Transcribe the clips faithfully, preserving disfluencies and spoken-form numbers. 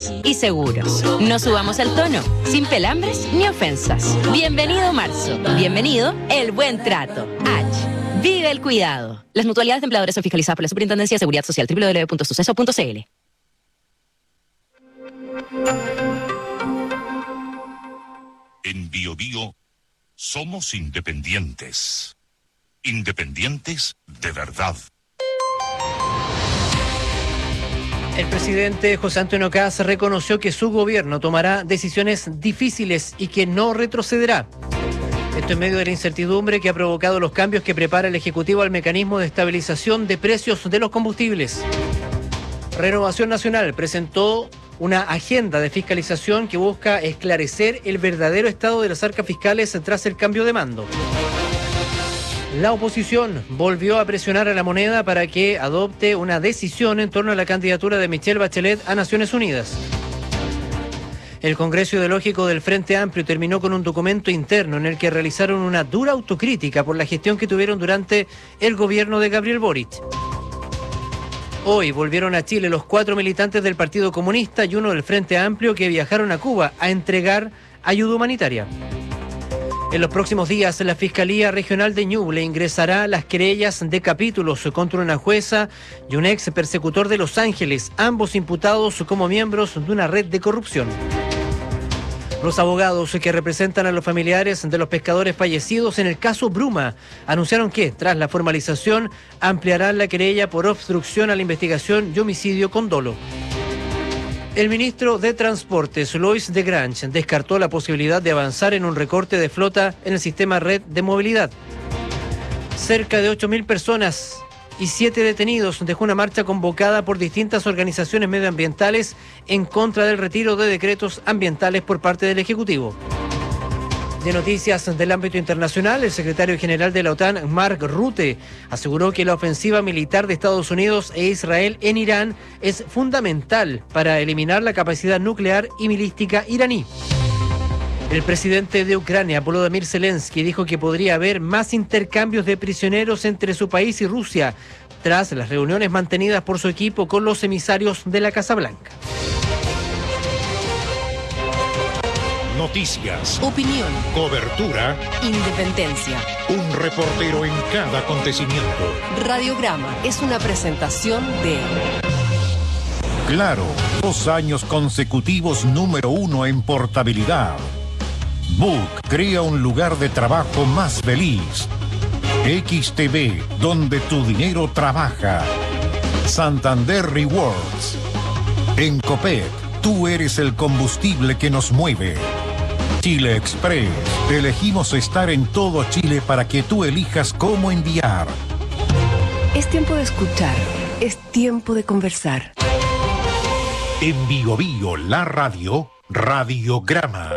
ágiles y seguros. No subamos el tono, sin pelambres ni ofensas. Bienvenido marzo, bienvenido el buen trato. H. Vive el cuidado. Las mutualidades de empleadores son fiscalizadas por la Superintendencia de Seguridad Social. doble u doble u doble u punto suceso punto c l. En Bio Bio somos independientes. Independientes de verdad. El presidente José Antonio Kast reconoció que su gobierno tomará decisiones difíciles y que no retrocederá. Esto en medio de la incertidumbre que ha provocado los cambios que prepara el Ejecutivo al mecanismo de estabilización de precios de los combustibles. Renovación Nacional presentó una agenda de fiscalización que busca esclarecer el verdadero estado de las arcas fiscales tras el cambio de mando. La oposición volvió a presionar a la moneda para que adopte una decisión en torno a la candidatura de Michelle Bachelet a Naciones Unidas. El Congreso Ideológico del Frente Amplio terminó con un documento interno en el que realizaron una dura autocrítica por la gestión que tuvieron durante el gobierno de Gabriel Boric. Hoy volvieron a Chile los cuatro militantes del Partido Comunista y uno del Frente Amplio que viajaron a Cuba a entregar ayuda humanitaria. En los próximos días, la Fiscalía Regional de Ñuble ingresará las querellas de capítulos contra una jueza y un ex persecutor de Los Ángeles, ambos imputados como miembros de una red de corrupción. Los abogados que representan a los familiares de los pescadores fallecidos en el caso Bruma anunciaron que, tras la formalización, ampliarán la querella por obstrucción a la investigación y homicidio con dolo. El ministro de Transportes, Lois de Grange, descartó la posibilidad de avanzar en un recorte de flota en el sistema red de movilidad. Cerca de ocho mil personas y siete detenidos dejó una marcha convocada por distintas organizaciones medioambientales en contra del retiro de decretos ambientales por parte del Ejecutivo. De noticias del ámbito internacional, el secretario general de la OTAN, Mark Rutte, aseguró que la ofensiva militar de Estados Unidos e Israel en Irán es fundamental para eliminar la capacidad nuclear y milística iraní. El presidente de Ucrania, Volodymyr Zelensky, dijo que podría haber más intercambios de prisioneros entre su país y Rusia, tras las reuniones mantenidas por su equipo con los emisarios de la Casa Blanca. Noticias, opinión, cobertura, independencia. Un reportero en cada acontecimiento. Radiograma es una presentación de Claro, dos años consecutivos número uno en portabilidad. Book crea un lugar de trabajo más feliz. X T V, donde tu dinero trabaja. Santander Rewards. En Copec, tú eres el combustible que nos mueve. Chile Express. Elegimos estar en todo Chile para que tú elijas cómo enviar. Es tiempo de escuchar. Es tiempo de conversar. En Bio Bio, la radio, Radiograma.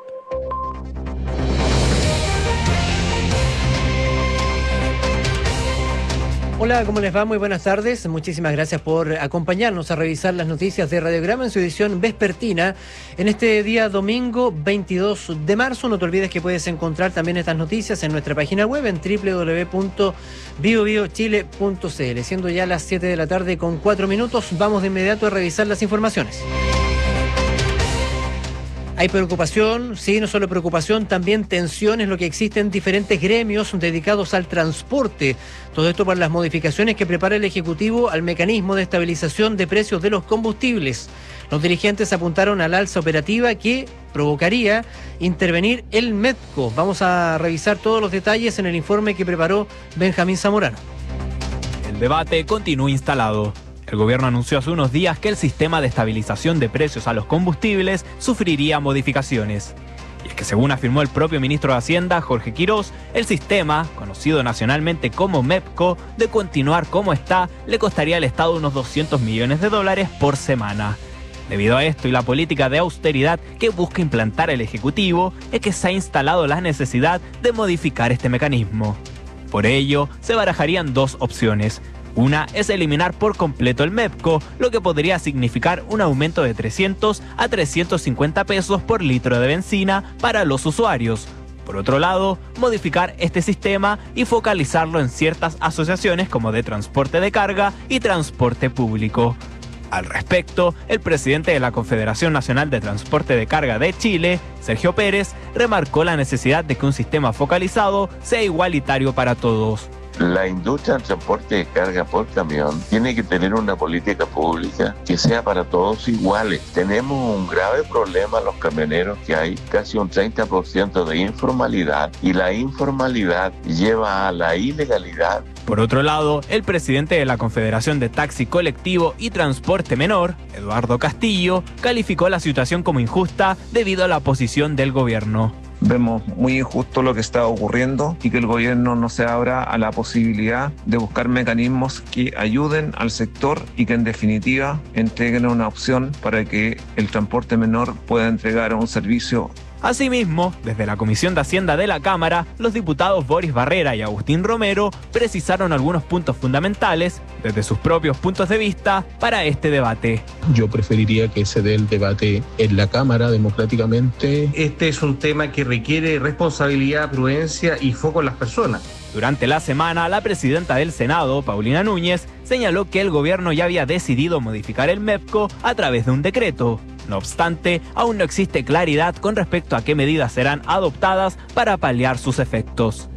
Hola, ¿cómo les va? Muy buenas tardes. Muchísimas gracias por acompañarnos a revisar las noticias de Radiograma en su edición vespertina en este día domingo veintidós de marzo. No te olvides que puedes encontrar también estas noticias en nuestra página web en doble u doble u doble u punto bio bio chile punto c l. Siendo ya las siete de la tarde con cuatro minutos, vamos de inmediato a revisar las informaciones. Hay preocupación, sí, no solo preocupación, también tensión es lo que existe en diferentes gremios dedicados al transporte. Todo esto por las modificaciones que prepara el Ejecutivo al mecanismo de estabilización de precios de los combustibles. Los dirigentes apuntaron al alza operativa que provocaría intervenir el MEDCO. Vamos a revisar todos los detalles en el informe que preparó Benjamín Zamorano. El debate continúa instalado. El gobierno anunció hace unos días que el sistema de estabilización de precios a los combustibles sufriría modificaciones. Y es que según afirmó el propio ministro de Hacienda, Jorge Quirós, el sistema, conocido nacionalmente como MEPCO, de continuar como está, le costaría al Estado unos doscientos millones de dólares por semana. Debido a esto y la política de austeridad que busca implantar el Ejecutivo, es que se ha instalado la necesidad de modificar este mecanismo. Por ello, se barajarían dos opciones. Una es eliminar por completo el MEPCO, lo que podría significar un aumento de trescientos a trescientos cincuenta pesos por litro de benzina para los usuarios. Por otro lado, modificar este sistema y focalizarlo en ciertas asociaciones como de transporte de carga y transporte público. Al respecto, el presidente de la Confederación Nacional de Transporte de Carga de Chile, Sergio Pérez, remarcó la necesidad de que un sistema focalizado sea igualitario para todos. La industria del transporte de carga por camión tiene que tener una política pública que sea para todos iguales. Tenemos un grave problema los camioneros, que hay casi un treinta por ciento de informalidad, y la informalidad lleva a la ilegalidad. Por otro lado, el presidente de la Confederación de Taxi Colectivo y Transporte Menor, Eduardo Castillo, calificó la situación como injusta debido a la posición del gobierno. Vemos muy injusto lo que está ocurriendo y que el gobierno no se abra a la posibilidad de buscar mecanismos que ayuden al sector y que en definitiva entreguen una opción para que el transporte menor pueda entregar un servicio. Asimismo, desde la Comisión de Hacienda de la Cámara, los diputados Boris Barrera y Agustín Romero precisaron algunos puntos fundamentales, desde sus propios puntos de vista, para este debate. Yo preferiría que se dé el debate en la Cámara democráticamente. Este es un tema que requiere responsabilidad, prudencia y foco en las personas. Durante la semana, la presidenta del Senado, Paulina Núñez, señaló que el gobierno ya había decidido modificar el MEPCO a través de un decreto. No obstante, aún no existe claridad con respecto a qué medidas serán adoptadas para paliar sus efectos.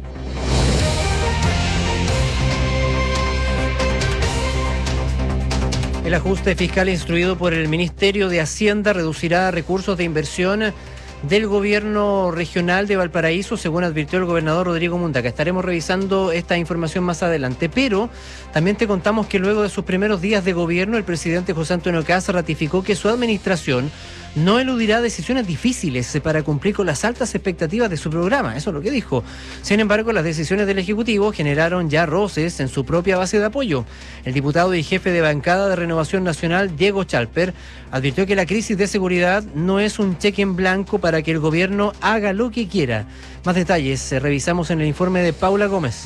El ajuste fiscal instruido por el Ministerio de Hacienda reducirá recursos de inversión del gobierno regional de Valparaíso, según advirtió el gobernador Rodrigo Mundaca. Estaremos revisando esta información más adelante, pero también te contamos que luego de sus primeros días de gobierno, el presidente José Antonio Kast ratificó que su administración no eludirá decisiones difíciles para cumplir con las altas expectativas de su programa. Eso es lo que dijo. Sin embargo, las decisiones del Ejecutivo generaron ya roces en su propia base de apoyo. El diputado y jefe de bancada de Renovación Nacional, Diego Chalper, advirtió que la crisis de seguridad no es un cheque en blanco para que el gobierno haga lo que quiera. Más detalles eh, revisamos en el informe de Paula Gómez.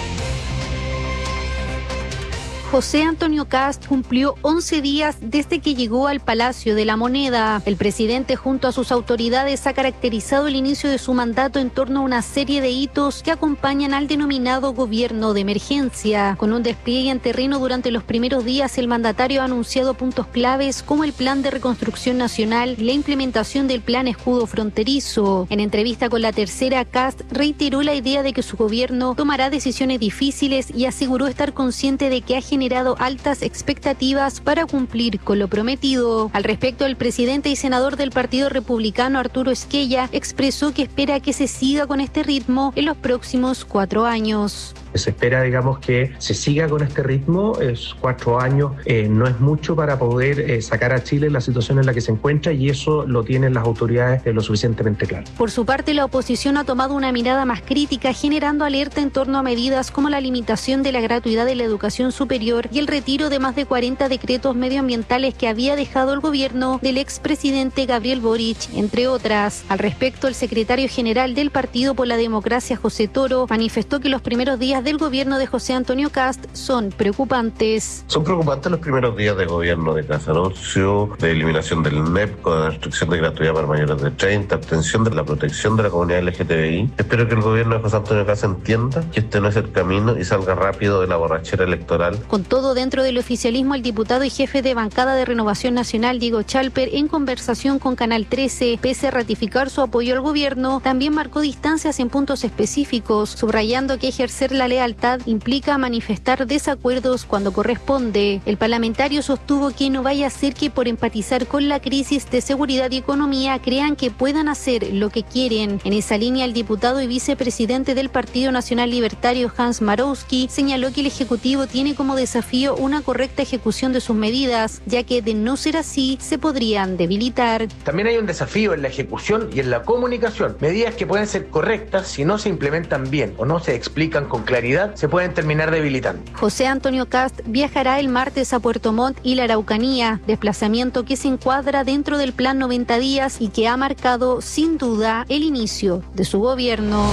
José Antonio Kast cumplió once días desde que llegó al Palacio de la Moneda. El presidente, junto a sus autoridades, ha caracterizado el inicio de su mandato en torno a una serie de hitos que acompañan al denominado gobierno de emergencia. Con un despliegue en terreno durante los primeros días, el mandatario ha anunciado puntos claves como el Plan de Reconstrucción Nacional y la implementación del Plan Escudo Fronterizo. En entrevista con La Tercera, Kast reiteró la idea de que su gobierno tomará decisiones difíciles y aseguró estar consciente de que ha generado generado altas expectativas para cumplir con lo prometido. Al respecto, el presidente y senador del Partido Republicano, Arturo Esquella, expresó que espera que se siga con este ritmo en los próximos cuatro años. Se espera, digamos, que se siga con este ritmo. Es cuatro años, eh, no es mucho para poder eh, sacar a Chile en la situación en la que se encuentra, y eso lo tienen las autoridades eh, lo suficientemente claro. Por su parte, la oposición ha tomado una mirada más crítica, generando alerta en torno a medidas como la limitación de la gratuidad de la educación superior y el retiro de más de cuarenta decretos medioambientales que había dejado el gobierno del expresidente Gabriel Boric, entre otras. Al respecto, el secretario general del Partido por la Democracia, José Toro, manifestó que los primeros días del gobierno de José Antonio Kast son preocupantes. Son preocupantes los primeros días de gobierno de Kast. Anuncio de eliminación del MEPCO, de restricción de gratuidad para mayores de treinta, obtención de la protección de la comunidad L G T B I. Espero que el gobierno de José Antonio Kast entienda que este no es el camino y salga rápido de la borrachera electoral. Con todo, dentro del oficialismo, el diputado y jefe de bancada de Renovación Nacional, Diego Chalper, en conversación con Canal trece, pese a ratificar su apoyo al gobierno, también marcó distancias en puntos específicos, subrayando que ejercer la lealtad implica manifestar desacuerdos cuando corresponde. El parlamentario sostuvo que no vaya a ser que por empatizar con la crisis de seguridad y economía crean que puedan hacer lo que quieren. En esa línea, el diputado y vicepresidente del Partido Nacional Libertario, Hans Marowski, señaló que el Ejecutivo tiene como desafío una correcta ejecución de sus medidas, ya que de no ser así, se podrían debilitar. También hay un desafío en la ejecución y en la comunicación. Medidas que pueden ser correctas, si no se implementan bien o no se explican con claridad, se pueden terminar debilitando. José Antonio Kast viajará el martes a Puerto Montt y la Araucanía, desplazamiento que se encuadra dentro del plan noventa días y que ha marcado sin duda el inicio de su gobierno.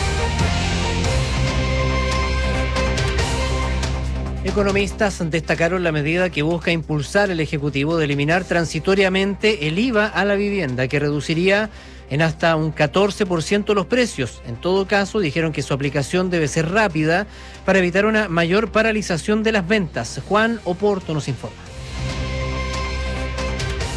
Economistas destacaron la medida que busca impulsar el Ejecutivo de eliminar transitoriamente el I V A a la vivienda, que reduciría en hasta un catorce por ciento los precios. En todo caso, dijeron que su aplicación debe ser rápida para evitar una mayor paralización de las ventas. Juan Oporto nos informa.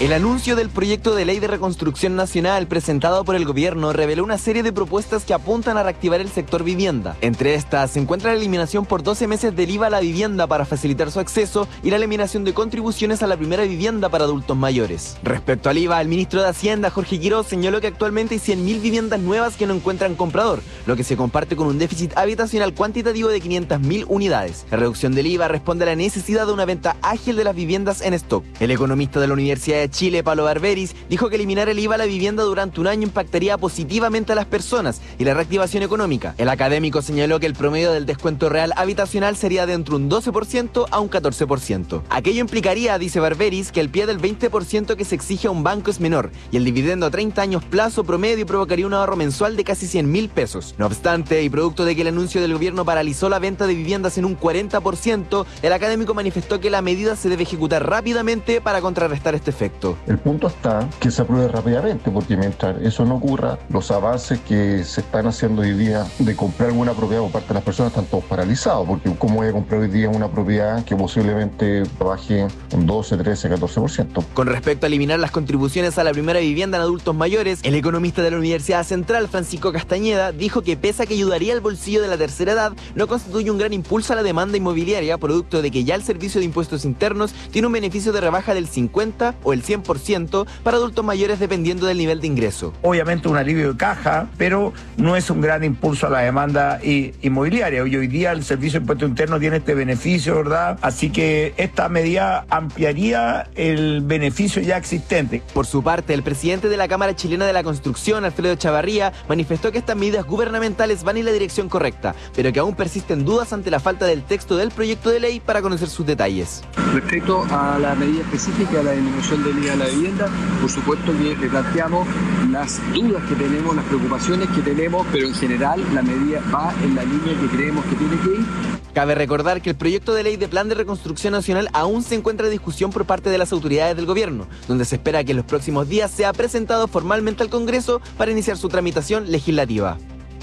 El anuncio del proyecto de ley de reconstrucción nacional presentado por el gobierno reveló una serie de propuestas que apuntan a reactivar el sector vivienda. Entre estas se encuentra la eliminación por doce meses del I V A a la vivienda para facilitar su acceso y la eliminación de contribuciones a la primera vivienda para adultos mayores. Respecto al I V A, el ministro de Hacienda, Jorge Quiroz, señaló que actualmente hay cien mil viviendas nuevas que no encuentran comprador, lo que se comparte con un déficit habitacional cuantitativo de quinientas mil unidades. La reducción del I V A responde a la necesidad de una venta ágil de las viviendas en stock. El economista de la Universidad de Chile, Pablo Barberis, dijo que eliminar el I V A a la vivienda durante un año impactaría positivamente a las personas y la reactivación económica. El académico señaló que el promedio del descuento real habitacional sería de entre un doce por ciento a un catorce por ciento. Aquello implicaría, dice Barberis, que el pie del veinte por ciento que se exige a un banco es menor y el dividendo a treinta años plazo promedio provocaría un ahorro mensual de casi cien mil pesos. No obstante, y producto de que el anuncio del gobierno paralizó la venta de viviendas en un cuarenta por ciento, el académico manifestó que la medida se debe ejecutar rápidamente para contrarrestar este efecto. El punto está que se apruebe rápidamente, porque mientras eso no ocurra, los avances que se están haciendo hoy día de comprar alguna propiedad por parte de las personas están todos paralizados, porque ¿cómo voy a comprar hoy día una propiedad que posiblemente baje un doce, trece, catorce por ciento? Con respecto a eliminar las contribuciones a la primera vivienda en adultos mayores, el economista de la Universidad Central, Francisco Castañeda, dijo que pese a que ayudaría al bolsillo de la tercera edad, no constituye un gran impulso a la demanda inmobiliaria, producto de que ya el Servicio de Impuestos Internos tiene un beneficio de rebaja del cincuenta o el cien por ciento para adultos mayores dependiendo del nivel de ingreso. Obviamente un alivio de caja, pero no es un gran impulso a la demanda inmobiliaria. Hoy, hoy día el Servicio de Impuestos Internos tiene este beneficio, ¿verdad? Así que esta medida ampliaría el beneficio ya existente. Por su parte, el presidente de la Cámara Chilena de la Construcción, Alfredo Chavarría, manifestó que estas medidas gubernamentales van en la dirección correcta, pero que aún persisten dudas ante la falta del texto del proyecto de ley para conocer sus detalles. Respecto a la medida específica de la disminución del I V A a la vivienda, por supuesto que le planteamos las dudas que tenemos, las preocupaciones que tenemos, pero en general la medida va en la línea que creemos que tiene que ir. Cabe recordar que el proyecto de ley de Plan de Reconstrucción Nacional aún se encuentra en discusión por parte de las autoridades del gobierno, donde se espera que en los próximos días sea presentado formalmente al Congreso para iniciar su tramitación legislativa.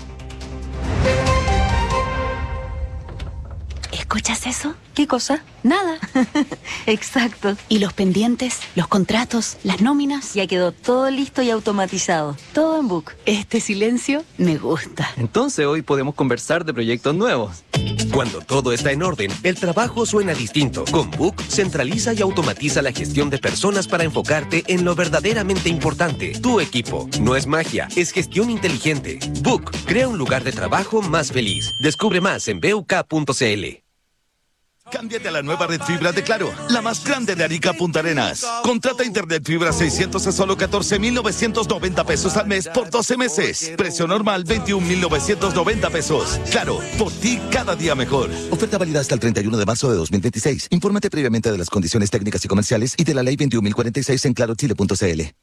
¿Escuchas eso? ¿Qué cosa? Nada. Exacto. ¿Y los pendientes, los contratos, las nóminas? Ya quedó todo listo y automatizado. Todo en Book. Este silencio me gusta. Entonces hoy podemos conversar de proyectos nuevos. Cuando todo está en orden, el trabajo suena distinto. Con Book, centraliza y automatiza la gestión de personas para enfocarte en lo verdaderamente importante. Tu equipo. No es magia, es gestión inteligente. Book, crea un lugar de trabajo más feliz. Descubre más en B U K punto C L. Cámbiate a la nueva red fibra de Claro, la más grande de Arica Punta Arenas. Contrata internet fibra seiscientos a solo catorce mil novecientos noventa pesos al mes por doce meses. Precio normal veintiún mil novecientos noventa pesos. Claro, por ti cada día mejor. Oferta válida hasta el treinta y uno de marzo de dos mil veintiséis. Infórmate previamente de las condiciones técnicas y comerciales y de la ley veintiún mil cuarenta y seis en claro chile punto c l.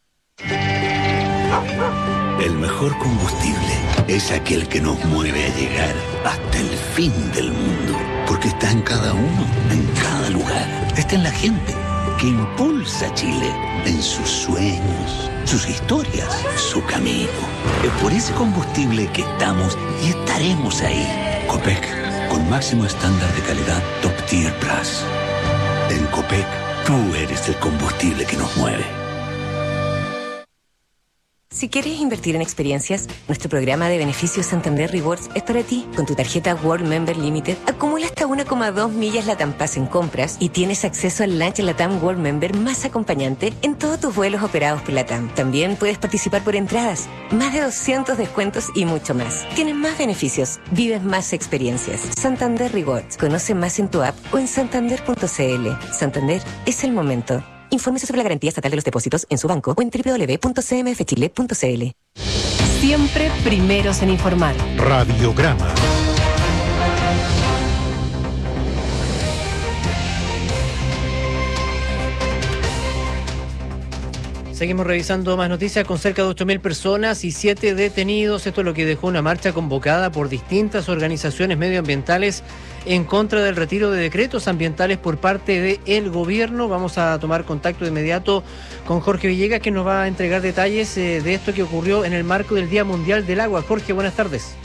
El mejor combustible es aquel que nos mueve a llegar hasta el fin del mundo. Porque está en cada uno, en cada lugar. Está en la gente que impulsa a Chile en sus sueños, sus historias, su camino. Es por ese combustible que estamos y estaremos ahí. Copec, con máximo estándar de calidad Top Tier Plus. En Copec, tú eres el combustible que nos mueve. Si quieres invertir en experiencias, nuestro programa de beneficios Santander Rewards es para ti. Con tu tarjeta World Member Limited, acumula hasta una coma dos millas Latam Pass en compras y tienes acceso al lunch Latam World Member más acompañante en todos tus vuelos operados por Latam. También puedes participar por entradas, más de doscientos descuentos y mucho más. Tienes más beneficios, vives más experiencias. Santander Rewards. Conoce más en tu app o en santander punto c l. Santander es el momento. Infórmese sobre la garantía estatal de los depósitos en su banco o en doble u doble u doble u punto c m f chile punto c l. Siempre primeros en informar. Radiograma. Seguimos revisando más noticias con cerca de ocho mil personas y siete detenidos. Esto es lo que dejó una marcha convocada por distintas organizaciones medioambientales en contra del retiro de decretos ambientales por parte del gobierno. Vamos a tomar contacto de inmediato con Jorge Villegas, que nos va a entregar detalles eh, de esto que ocurrió en el marco del Día Mundial del Agua. Jorge, buenas tardes.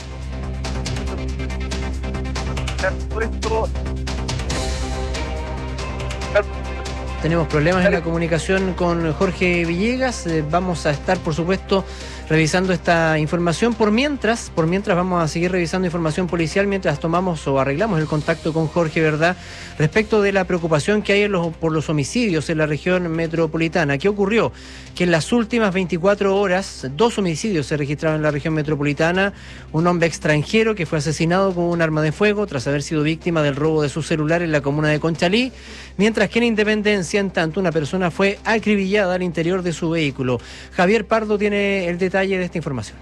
Tenemos problemas en la comunicación con Jorge Villegas. Eh, vamos a estar, por supuesto, revisando esta información. Por mientras, por mientras vamos a seguir revisando información policial mientras tomamos o arreglamos el contacto con Jorge, ¿verdad? Respecto de la preocupación que hay en los, por los homicidios en la región metropolitana. ¿Qué ocurrió? Que en las últimas veinticuatro horas, dos homicidios se registraron en la región metropolitana. Un hombre extranjero que fue asesinado con un arma de fuego tras haber sido víctima del robo de su celular en la comuna de Conchalí, mientras que en Independencia, en tanto, una persona fue acribillada al interior de su vehículo. Javier Pardo tiene el detalle de esta información.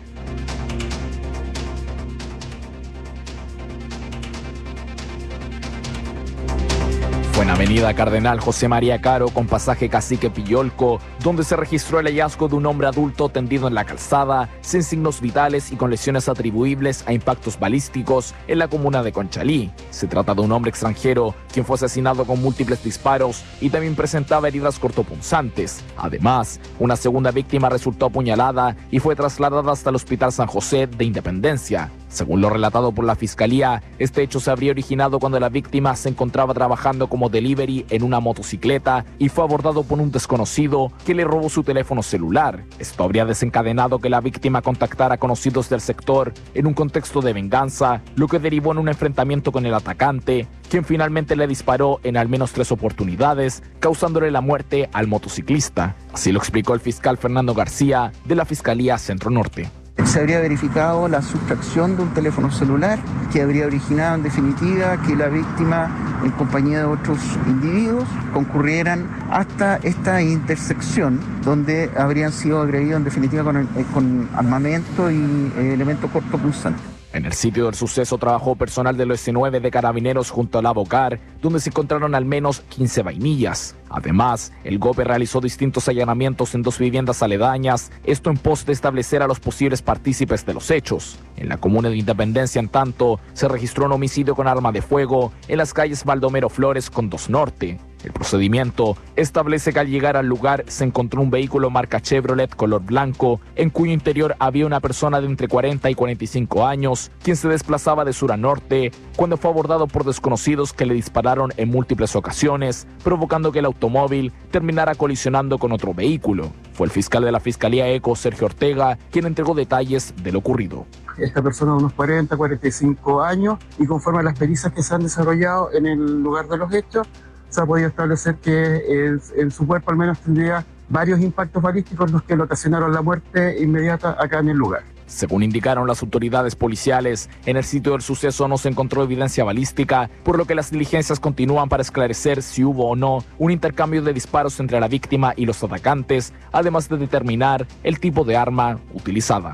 Fue en Avenida Cardenal José María Caro con pasaje Cacique Pillolco, donde se registró el hallazgo de un hombre adulto tendido en la calzada, sin signos vitales y con lesiones atribuibles a impactos balísticos en la comuna de Conchalí. Se trata de un hombre extranjero, quien fue asesinado con múltiples disparos y también presentaba heridas cortopunzantes. Además, una segunda víctima resultó apuñalada y fue trasladada hasta el Hospital San José de Independencia. Según lo relatado por la Fiscalía, este hecho se habría originado cuando la víctima se encontraba trabajando como delivery en una motocicleta y fue abordado por un desconocido que le robó su teléfono celular. Esto habría desencadenado que la víctima contactara a conocidos del sector en un contexto de venganza, lo que derivó en un enfrentamiento con el atacante, quien finalmente le disparó en al menos tres oportunidades, causándole la muerte al motociclista. Así lo explicó el fiscal Fernando García de la Fiscalía Centro Norte. Se habría verificado la sustracción de un teléfono celular que habría originado en definitiva que la víctima, en compañía de otros individuos, concurrieran hasta esta intersección donde habrían sido agredidos en definitiva con, con armamento y eh, elementos cortopunzantes. En el sitio del suceso trabajó personal del O S nueve de Carabineros junto a la Bocar, donde se encontraron al menos quince vainillas. Además, el GOPE realizó distintos allanamientos en dos viviendas aledañas, esto en pos de establecer a los posibles partícipes de los hechos. En la comuna de Independencia, en tanto, se registró un homicidio con arma de fuego en las calles Baldomero Flores con dos Norte. El procedimiento establece que al llegar al lugar se encontró un vehículo marca Chevrolet color blanco, en cuyo interior había una persona de entre cuarenta y cuarenta y cinco años, quien se desplazaba de sur a norte, cuando fue abordado por desconocidos que le dispararon en múltiples ocasiones, provocando que el automóvil terminara colisionando con otro vehículo. Fue el fiscal de la Fiscalía ECO, Sergio Ortega, quien entregó detalles de lo ocurrido. Esta persona de unos cuarenta, cuarenta y cinco años, y conforme a las pericias que se han desarrollado en el lugar de los hechos, se ha podido establecer que en, en su cuerpo al menos tendría varios impactos balísticos los que le ocasionaron la muerte inmediata acá en el lugar. Según indicaron las autoridades policiales, en el sitio del suceso no se encontró evidencia balística, por lo que las diligencias continúan para esclarecer si hubo o no un intercambio de disparos entre la víctima y los atacantes, además de determinar el tipo de arma utilizada.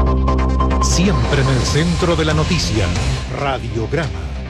Siempre en el centro de la noticia, Radiograma.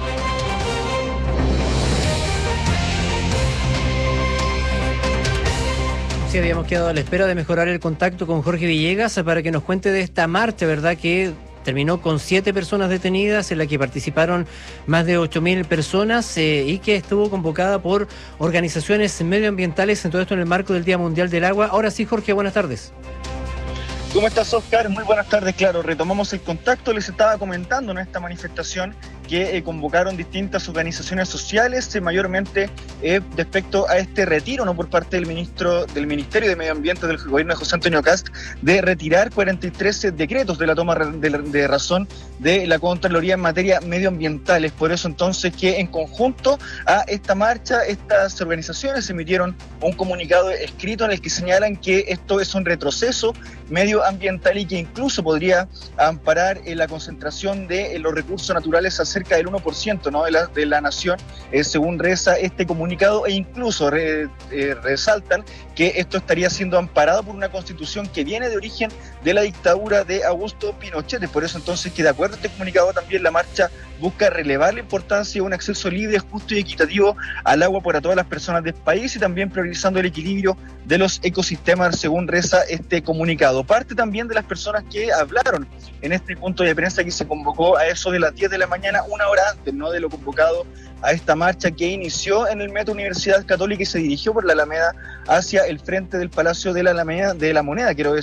Sí, habíamos quedado a la espera de mejorar el contacto con Jorge Villegas para que nos cuente de esta marcha, ¿verdad?, que terminó con siete personas detenidas, en la que participaron más de ocho mil personas eh, y que estuvo convocada por organizaciones medioambientales, en todo esto en el marco del Día Mundial del Agua. Ahora sí, Jorge, buenas tardes. ¿Cómo estás, Oscar? Muy buenas tardes. Claro, retomamos el contacto. Les estaba comentando en esta manifestación que eh, convocaron distintas organizaciones sociales, eh, mayormente eh, respecto a este retiro, ¿no?, por parte del ministro del Ministerio de Medio Ambiente del gobierno de José Antonio Kast, de retirar cuarenta y tres decretos de la toma de, de razón de la Contraloría en materia medioambiental. Es por eso entonces que en conjunto a esta marcha, estas organizaciones emitieron un comunicado escrito en el que señalan que esto es un retroceso medioambiental y que incluso podría amparar eh, la concentración de eh, los recursos naturales a cerca del uno por ciento, ¿no?, de, la, de la nación, eh, según reza este comunicado, e incluso re, eh, resaltan que esto estaría siendo amparado por una constitución que viene de origen de la dictadura de Augusto Pinochet. Por eso entonces que de acuerdo a este comunicado también la marcha busca relevar la importancia de un acceso libre, justo y equitativo al agua para todas las personas del país y también priorizando el equilibrio de los ecosistemas, según reza este comunicado. Parte también de las personas que hablaron en este punto de prensa que se convocó a eso de las diez de la mañana, una hora antes, ¿no?, de lo convocado a esta marcha que inició en el Metro Universidad Católica y se dirigió por la Alameda hacia el frente del Palacio de la Alameda, de la Moneda, quiero decir,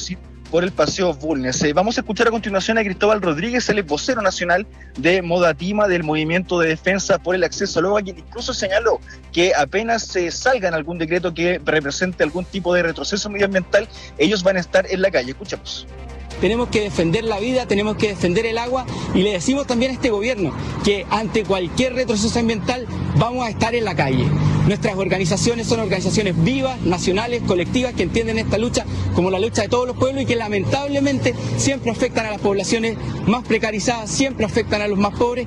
por el Paseo Bulnes. Eh, vamos a escuchar a continuación a Cristóbal Rodríguez, el vocero nacional de Modatima, del Movimiento de Defensa por el Acceso al Agua, quien incluso señaló que apenas se eh, salga en algún decreto que represente algún tipo de retroceso medioambiental, ellos van a estar en la calle. Escuchemos. Tenemos que defender la vida, tenemos que defender el agua, y le decimos también a este gobierno que ante cualquier retroceso ambiental vamos a estar en la calle. Nuestras organizaciones son organizaciones vivas, nacionales, colectivas, que entienden esta lucha como la lucha de todos los pueblos y que lamentablemente siempre afectan a las poblaciones más precarizadas, siempre afectan a los más pobres.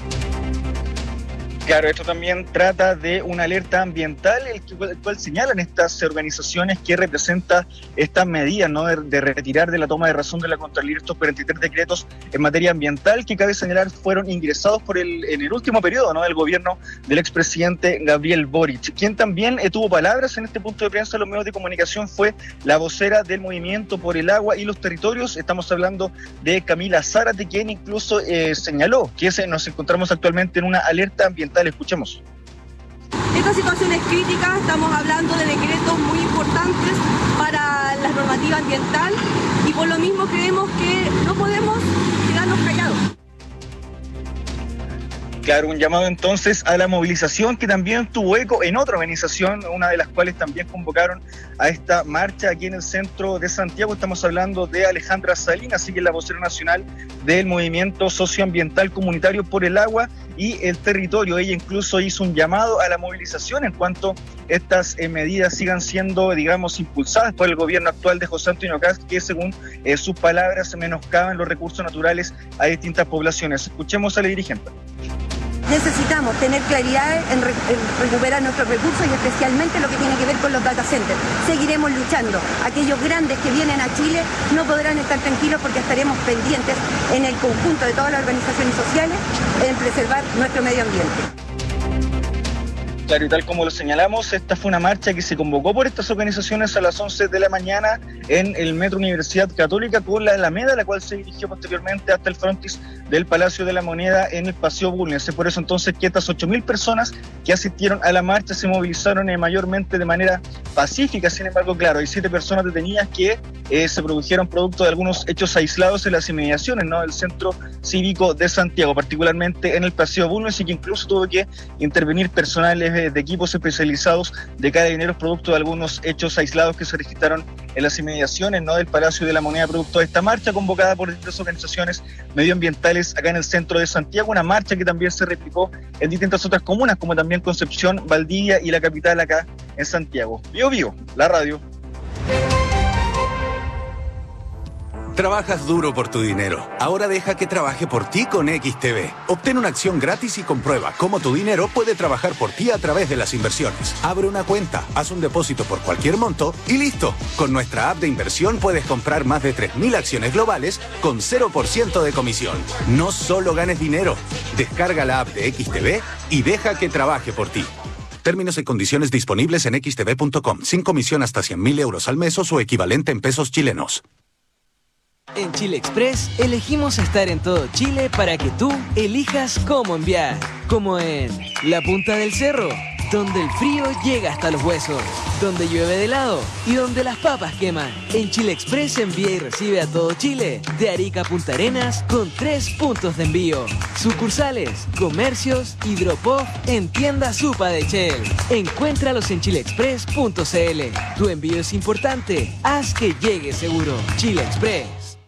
Claro, esto también trata de una alerta ambiental, el, que, el cual señalan estas organizaciones que representa estas medidas, ¿no?, de, de retirar de la toma de razón de la Contralor estos cuarenta y tres decretos en materia ambiental que, cabe señalar, fueron ingresados por el, en el último periodo, ¿no?, del gobierno del expresidente Gabriel Boric. Quien también eh, tuvo palabras en este punto de prensa en los medios de comunicación fue la vocera del Movimiento por el Agua y los Territorios. Estamos hablando de Camila Zárate, quien incluso eh, señaló que se, nos encontramos actualmente en una alerta ambiental. Escuchemos. Esta situación es crítica, estamos hablando de decretos muy importantes para la normativa ambiental y por lo mismo creemos que no podemos quedarnos callados. Claro, un llamado entonces a la movilización que también tuvo eco en otra organización, una de las cuales también convocaron a esta marcha aquí en el centro de Santiago. Estamos hablando de Alejandra Salinas, así que es la vocera nacional del Movimiento Socioambiental Comunitario por el Agua y el Territorio. Ella incluso hizo un llamado a la movilización en cuanto estas eh, medidas sigan siendo, digamos, impulsadas por el gobierno actual de José Antonio Kast, que según eh, sus palabras menoscaban los recursos naturales a distintas poblaciones. Escuchemos a la dirigente. Necesitamos tener claridad en, re en recuperar nuestros recursos y especialmente lo que tiene que ver con los data centers. Seguiremos luchando. Aquellos grandes que vienen a Chile no podrán estar tranquilos porque estaremos pendientes en el conjunto de todas las organizaciones sociales en preservar nuestro medio ambiente. Claro, y tal como lo señalamos, esta fue una marcha que se convocó por estas organizaciones a las once de la mañana en el Metro Universidad Católica con la Alameda, la cual se dirigió posteriormente hasta el frontis del Palacio de la Moneda en el Paseo Bulnes. Es por eso entonces que estas ocho mil personas que asistieron a la marcha se movilizaron eh, mayormente de manera pacífica. Sin embargo, claro, hay siete personas detenidas que eh, se produjeron producto de algunos hechos aislados en las inmediaciones, ¿no?, del Centro Cívico de Santiago, particularmente en el Paseo Bulnes, y que incluso tuvo que intervenir personales de equipos especializados de Carabineros producto de algunos hechos aislados que se registraron en las inmediaciones, ¿no?, del Palacio de la Moneda producto de esta marcha convocada por distintas organizaciones medioambientales acá en el centro de Santiago, una marcha que también se replicó en distintas otras comunas como también Concepción, Valdivia y la capital acá en Santiago. Bio Bio, la radio. Trabajas duro por tu dinero. Ahora deja que trabaje por ti con X T B. Obtén una acción gratis y comprueba cómo tu dinero puede trabajar por ti a través de las inversiones. Abre una cuenta, haz un depósito por cualquier monto y listo. Con nuestra app de inversión puedes comprar más de tres mil acciones globales con cero por ciento de comisión. No solo ganes dinero. Descarga la app de X T B y deja que trabaje por ti. Términos y condiciones disponibles en x t b punto com. Sin comisión hasta cien mil euros al mes o su equivalente en pesos chilenos. En Chile Express elegimos estar en todo Chile para que tú elijas cómo enviar. Como en la punta del cerro, donde el frío llega hasta los huesos, donde llueve de helado y donde las papas queman. En Chile Express envía y recibe a todo Chile, de Arica a Punta Arenas, con tres puntos de envío. Sucursales, comercios y drop-off en tiendas Supa de Shell. Encuéntralos en chile express punto c l. Tu envío es importante, haz que llegue seguro. Chile Express.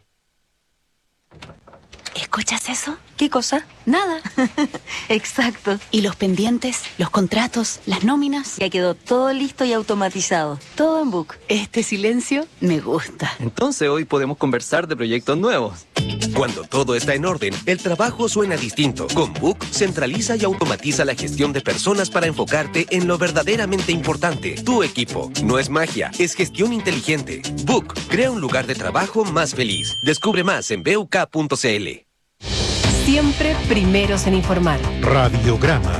¿Escuchas eso? ¿Qué cosa? Nada. Exacto. ¿Y los pendientes, los contratos, las nóminas? Ya quedó todo listo y automatizado. Todo en Book. Este silencio me gusta. Entonces hoy podemos conversar de proyectos nuevos. Cuando todo está en orden, el trabajo suena distinto. Con Book, centraliza y automatiza la gestión de personas para enfocarte en lo verdaderamente importante. Tu equipo. No es magia, es gestión inteligente. Book, crea un lugar de trabajo más feliz. Descubre más en b u k punto c l. Siempre primeros en informar. Radiograma.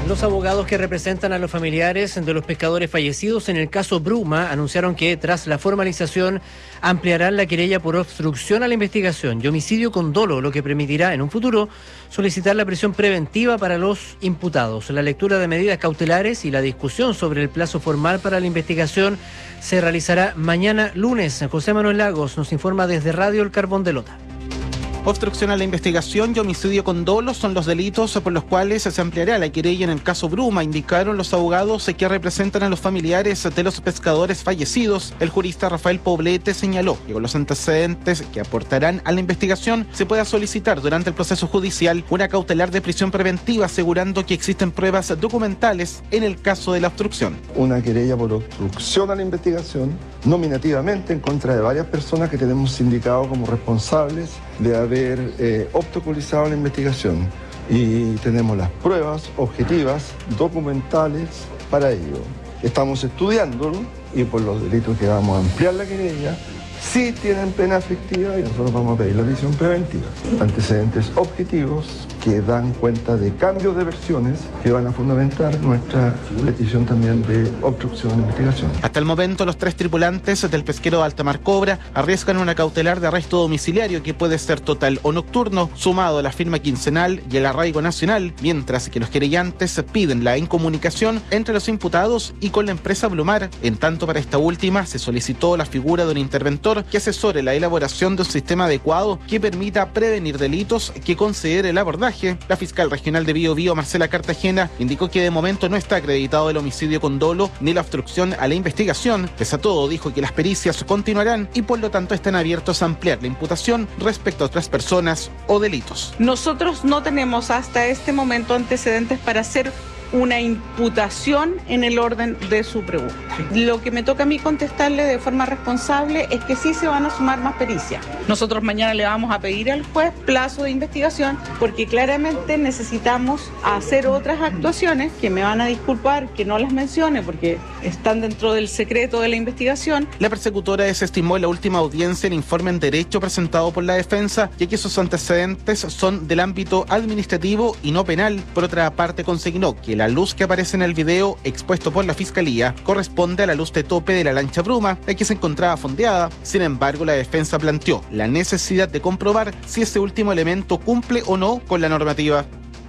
Los abogados que representan a los familiares de los pescadores fallecidos en el caso Bruma anunciaron que tras la formalización ampliarán la querella por obstrucción a la investigación y homicidio con dolo, lo que permitirá en un futuro solicitar la prisión preventiva para los imputados. La lectura de medidas cautelares y la discusión sobre el plazo formal para la investigación se realizará mañana lunes. José Manuel Lagos nos informa desde Radio El Carbón de Lota. Obstrucción a la investigación y homicidio con dolo son los delitos por los cuales se ampliará la querella en el caso Bruma, indicaron los abogados que representan a los familiares de los pescadores fallecidos. El jurista Rafael Poblete señaló que con los antecedentes que aportarán a la investigación se pueda solicitar durante el proceso judicial una cautelar de prisión preventiva, asegurando que existen pruebas documentales en el caso de la obstrucción. Una querella por obstrucción a la investigación, nominativamente en contra de varias personas que tenemos indicado como responsables de haber eh, obstaculizado la investigación, y tenemos las pruebas objetivas, documentales para ello. Estamos estudiándolo y por los delitos que vamos a ampliar la querella, sí tienen pena efectiva y nosotros vamos a pedir la prisión preventiva. Antecedentes objetivos que dan cuenta de cambios de versiones que van a fundamentar nuestra petición también de obstrucción de investigación. Hasta el momento, los tres tripulantes del pesquero de Altamar Cobra arriesgan una cautelar de arresto domiciliario que puede ser total o nocturno, sumado a la firma quincenal y el arraigo nacional, mientras que los querellantes piden la incomunicación entre los imputados y con la empresa Blumar. En tanto, para esta última se solicitó la figura de un interventor que asesore la elaboración de un sistema adecuado que permita prevenir delitos, que considere el abordaje. La fiscal regional de Bío Bío, Marcela Cartagena, indicó que de momento no está acreditado el homicidio con dolo ni la obstrucción a la investigación. Pese a todo, dijo que las pericias continuarán y por lo tanto están abiertos a ampliar la imputación respecto a otras personas o delitos. Nosotros no tenemos hasta este momento antecedentes para hacer una imputación en el orden de su pregunta. Lo que me toca a mí contestarle de forma responsable es que sí se van a sumar más pericias. Nosotros mañana le vamos a pedir al juez plazo de investigación porque claramente necesitamos hacer otras actuaciones que me van a disculpar que no las mencione porque están dentro del secreto de la investigación. La persecutora desestimó en la última audiencia el informe en derecho presentado por la defensa, ya que sus antecedentes son del ámbito administrativo y no penal. Por otra parte, consignó que la luz que aparece en el video expuesto por la Fiscalía corresponde a la luz de tope de la lancha Bruma, la que se encontraba fondeada. Sin embargo, la defensa planteó la necesidad de comprobar si ese último elemento cumple o no con la normativa.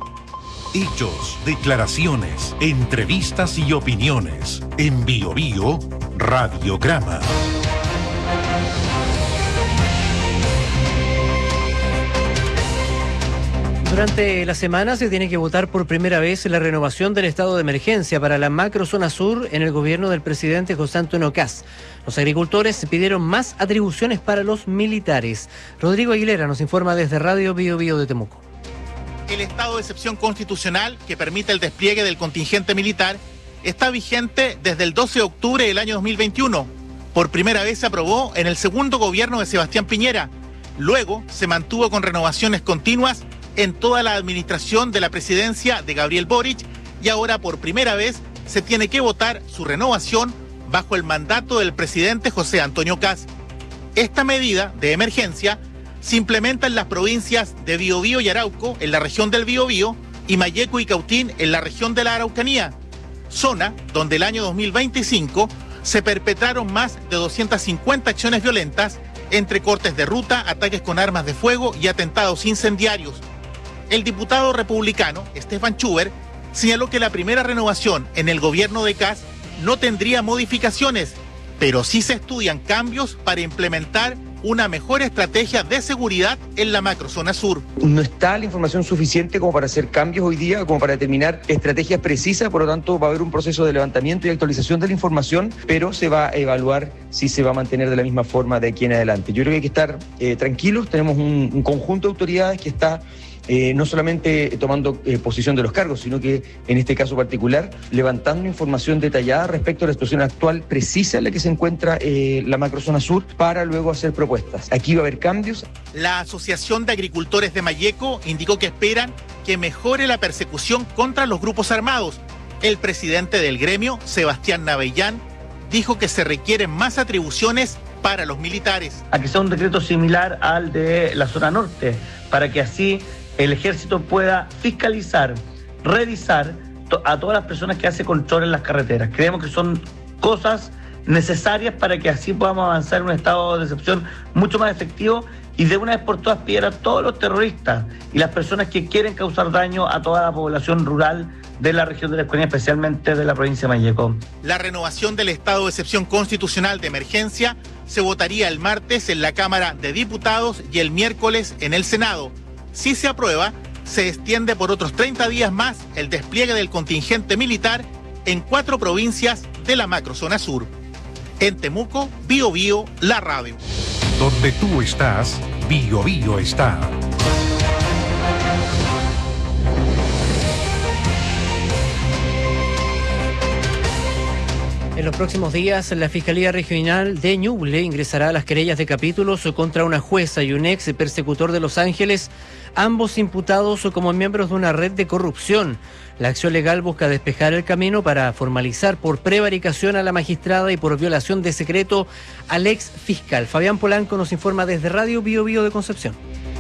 Hechos, declaraciones, entrevistas y opiniones. En Bío Bío, Radiograma. Durante la semana se tiene que votar por primera vez la renovación del estado de emergencia para la macrozona sur en el gobierno del presidente José Antonio Kast. Los agricultores pidieron más atribuciones para los militares. Rodrigo Aguilera nos informa desde Radio Bío Bío de Temuco. El estado de excepción constitucional que permite el despliegue del contingente militar está vigente desde el doce de octubre del año dos mil veintiuno. Por primera vez se aprobó en el segundo gobierno de Sebastián Piñera. Luego se mantuvo con renovaciones continuas en toda la administración de la presidencia de Gabriel Boric y ahora por primera vez se tiene que votar su renovación bajo el mandato del presidente José Antonio Kast. Esta medida de emergencia se implementa en las provincias de Biobío y Arauco, en la región del Biobío, y Malleco y Cautín, en la región de la Araucanía, zona donde el año dos mil veinticinco se perpetraron más de doscientas cincuenta acciones violentas entre cortes de ruta, ataques con armas de fuego y atentados incendiarios. El diputado republicano, Stefan Schubert, señaló que la primera renovación en el gobierno de Kast no tendría modificaciones, pero sí se estudian cambios para implementar una mejor estrategia de seguridad en la macrozona sur. No está la información suficiente como para hacer cambios hoy día, como para determinar estrategias precisas, por lo tanto va a haber un proceso de levantamiento y actualización de la información, pero se va a evaluar si se va a mantener de la misma forma de aquí en adelante. Yo creo que hay que estar eh, tranquilos, tenemos un, un conjunto de autoridades que está Eh, no solamente tomando eh, posición de los cargos, sino que en este caso particular, levantando información detallada respecto a la situación actual precisa en la que se encuentra eh, la macrozona sur, para luego hacer propuestas. Aquí va a haber cambios. La Asociación de Agricultores de Malleco indicó que esperan que mejore la persecución contra los grupos armados. El presidente del gremio, Sebastián Navellán, dijo que se requieren más atribuciones para los militares. A que sea un decreto similar al de la zona norte, para que así el ejército pueda fiscalizar, revisar to- a todas las personas que hacen control en las carreteras. Creemos que son cosas necesarias para que así podamos avanzar en un estado de excepción mucho más efectivo y de una vez por todas pillar a todos los terroristas y las personas que quieren causar daño a toda la población rural de la región de la Escuela, especialmente de la provincia de Mayeco. La renovación del estado de excepción constitucional de emergencia se votaría el martes en la Cámara de Diputados y el miércoles en el Senado. Si se aprueba, se extiende por otros treinta días más el despliegue del contingente militar en cuatro provincias de la macrozona sur. En Temuco, Bío Bío, la radio. Donde tú estás, Bío Bío está. En los próximos días, la Fiscalía Regional de Ñuble ingresará a las querellas de capítulos contra una jueza y un ex persecutor de Los Ángeles, ambos imputados como miembros de una red de corrupción. La acción legal busca despejar el camino para formalizar por prevaricación a la magistrada y por violación de secreto al ex fiscal. Fabián Polanco nos informa desde Radio Bío Bío de Concepción.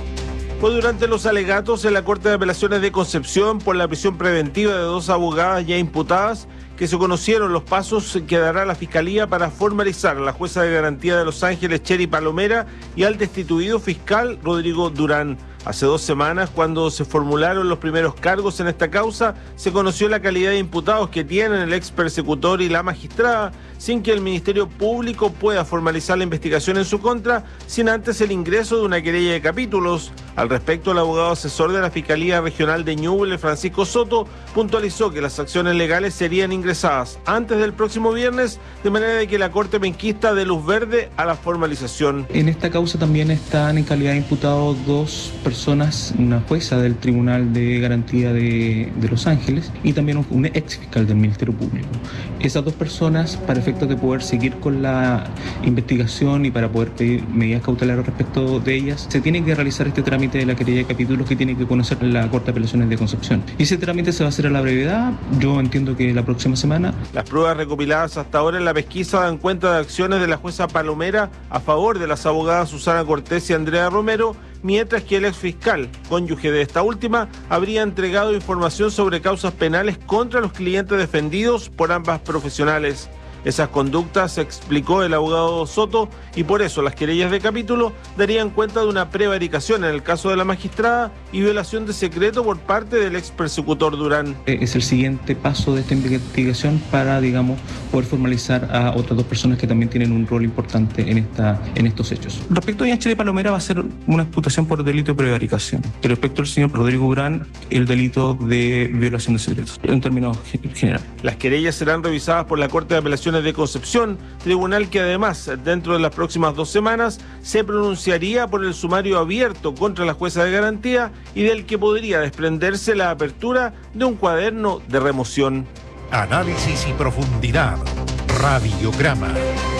Fue durante los alegatos en la Corte de Apelaciones de Concepción por la prisión preventiva de dos abogadas ya imputadas que se conocieron los pasos que dará la Fiscalía para formalizar a la jueza de garantía de Los Ángeles, Cheri Palomera, y al destituido fiscal Rodrigo Durán. Hace dos semanas, cuando se formularon los primeros cargos en esta causa, se conoció la calidad de imputados que tienen el ex persecutor y la magistrada, sin que el Ministerio Público pueda formalizar la investigación en su contra, sin antes el ingreso de una querella de capítulos. Al respecto, el abogado asesor de la Fiscalía Regional de Ñuble, Francisco Soto, puntualizó que las acciones legales serían ingresadas antes del próximo viernes, de manera de que la Corte penquista dé luz verde a la formalización. En esta causa también están en calidad de imputados dos personas, una jueza del Tribunal de Garantía de, de Los Ángeles y también un, un ex fiscal del Ministerio Público. Esas dos personas, para efectos de poder seguir con la investigación y para poder pedir medidas cautelares respecto de ellas, se tiene que realizar este trámite de la querella de capítulos que tiene que conocer la Corte de Apelaciones de Concepción. Y ese trámite se va a hacer a la brevedad, yo entiendo que la próxima semana. Las pruebas recopiladas hasta ahora en la pesquisa dan cuenta de acciones de la jueza Palomera a favor de las abogadas Susana Cortés y Andrea Romero, mientras que el ex fiscal, cónyuge de esta última, habría entregado información sobre causas penales contra los clientes defendidos por ambas profesionales. Esas conductas, explicó el abogado Soto, y por eso las querellas de capítulo darían cuenta de una prevaricación en el caso de la magistrada y violación de secreto por parte del ex persecutor Durán. Es el siguiente paso de esta investigación para, digamos, poder formalizar a otras dos personas que también tienen un rol importante en, esta, en estos hechos. Respecto a Cheri Palomera, va a ser una imputación por delito de prevaricación. Y respecto al señor Rodrigo Durán, el delito de violación de secretos, en términos generales. Las querellas serán revisadas por la Corte de Apelaciones de Concepción, tribunal que además, dentro de las próximas dos semanas, se pronunciaría por el sumario abierto contra la jueza de garantía y del que podría desprenderse la apertura de un cuaderno de remoción. Análisis y profundidad. Radiograma.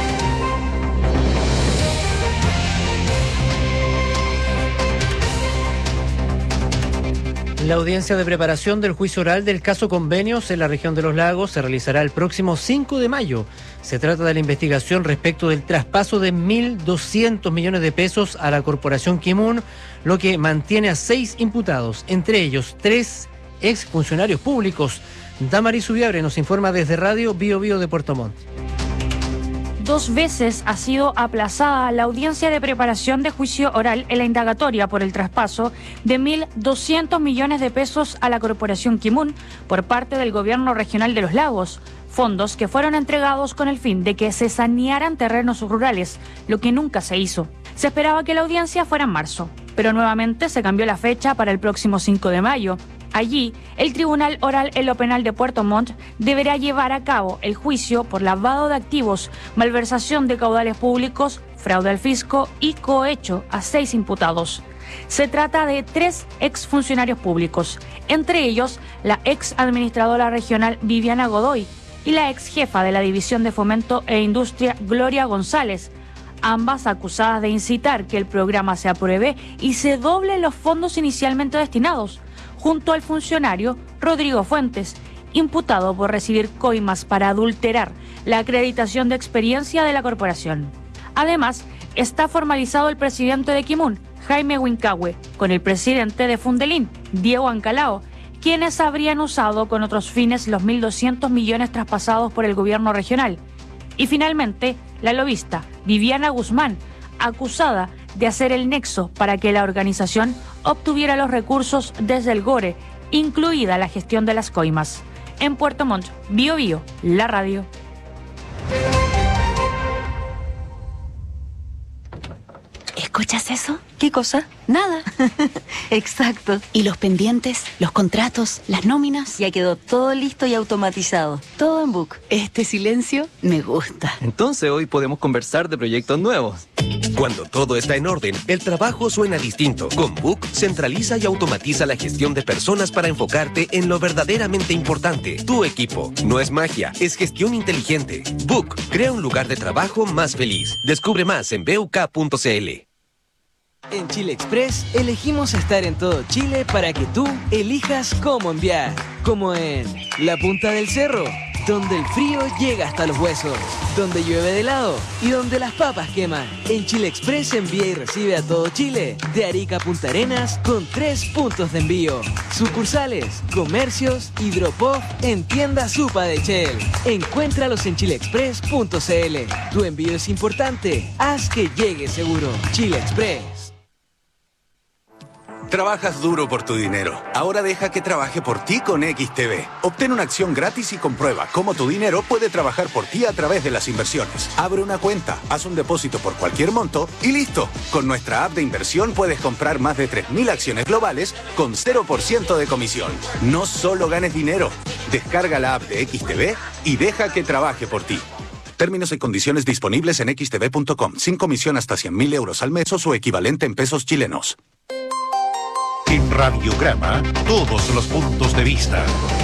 La audiencia de preparación del juicio oral del caso Convenios en la región de Los Lagos se realizará el próximo cinco de mayo. Se trata de la investigación respecto del traspaso de mil doscientos millones de pesos a la corporación Kimun, lo que mantiene a seis imputados, entre ellos tres exfuncionarios públicos. Damaris Subiabre nos informa desde Radio Bío Bío de Puerto Montt. Dos veces ha sido aplazada la audiencia de preparación de juicio oral en la indagatoria por el traspaso de mil doscientos millones de pesos a la corporación Kimun por parte del gobierno regional de Los Lagos, fondos que fueron entregados con el fin de que se sanearan terrenos rurales, lo que nunca se hizo. Se esperaba que la audiencia fuera en marzo, pero nuevamente se cambió la fecha para el próximo cinco de mayo. Allí, el Tribunal Oral en lo Penal de Puerto Montt deberá llevar a cabo el juicio por lavado de activos, malversación de caudales públicos, fraude al fisco y cohecho a seis imputados. Se trata de tres exfuncionarios públicos, entre ellos la ex administradora regional Viviana Godoy y la ex jefa de la División de Fomento e Industria Gloria González, ambas acusadas de incitar que el programa se apruebe y se doblen los fondos inicialmente destinados, junto al funcionario Rodrigo Fuentes, imputado por recibir coimas para adulterar la acreditación de experiencia de la corporación. Además, está formalizado el presidente de Kimun, Jaime Huincahue, con el presidente de Fundelín, Diego Ancalao, quienes habrían usado con otros fines los mil doscientos millones traspasados por el gobierno regional. Y finalmente, la lobista Viviana Guzmán, acusada de hacer el nexo para que la organización obtuviera los recursos desde el Gore, incluida la gestión de las coimas. En Puerto Montt, Bio Bio, la radio. ¿Escuchas eso? ¿Qué cosa? Nada. Exacto. ¿Y los pendientes, los contratos, las nóminas? Ya quedó todo listo y automatizado. Todo en Book. Este silencio me gusta. Entonces hoy podemos conversar de proyectos nuevos. Cuando todo está en orden, el trabajo suena distinto. Con Book, centraliza y automatiza la gestión de personas para enfocarte en lo verdaderamente importante. Tu equipo. No es magia, es gestión inteligente. Book, crea un lugar de trabajo más feliz. Descubre más en b u k punto c l. En Chile Express elegimos estar en todo Chile para que tú elijas cómo enviar. Como en la punta del cerro, donde el frío llega hasta los huesos, donde llueve de helado y donde las papas queman. En Chile Express envía y recibe a todo Chile, de Arica a Punta Arenas, con tres puntos de envío. Sucursales, comercios, hidropop en tienda Supa de Shell. Encuéntralos en chile express punto c l. Tu envío es importante, haz que llegue seguro. Chile Express. Trabajas duro por tu dinero. Ahora deja que trabaje por ti con X T B. Obtén una acción gratis y comprueba cómo tu dinero puede trabajar por ti a través de las inversiones. Abre una cuenta, haz un depósito por cualquier monto y listo. Con nuestra app de inversión puedes comprar más de tres mil acciones globales con cero por ciento de comisión. No solo ganes dinero. Descarga la app de X T B y deja que trabaje por ti. Términos y condiciones disponibles en x t b punto com. Sin comisión hasta cien mil euros al mes o su equivalente en pesos chilenos. En Radiograma, todos los puntos de vista.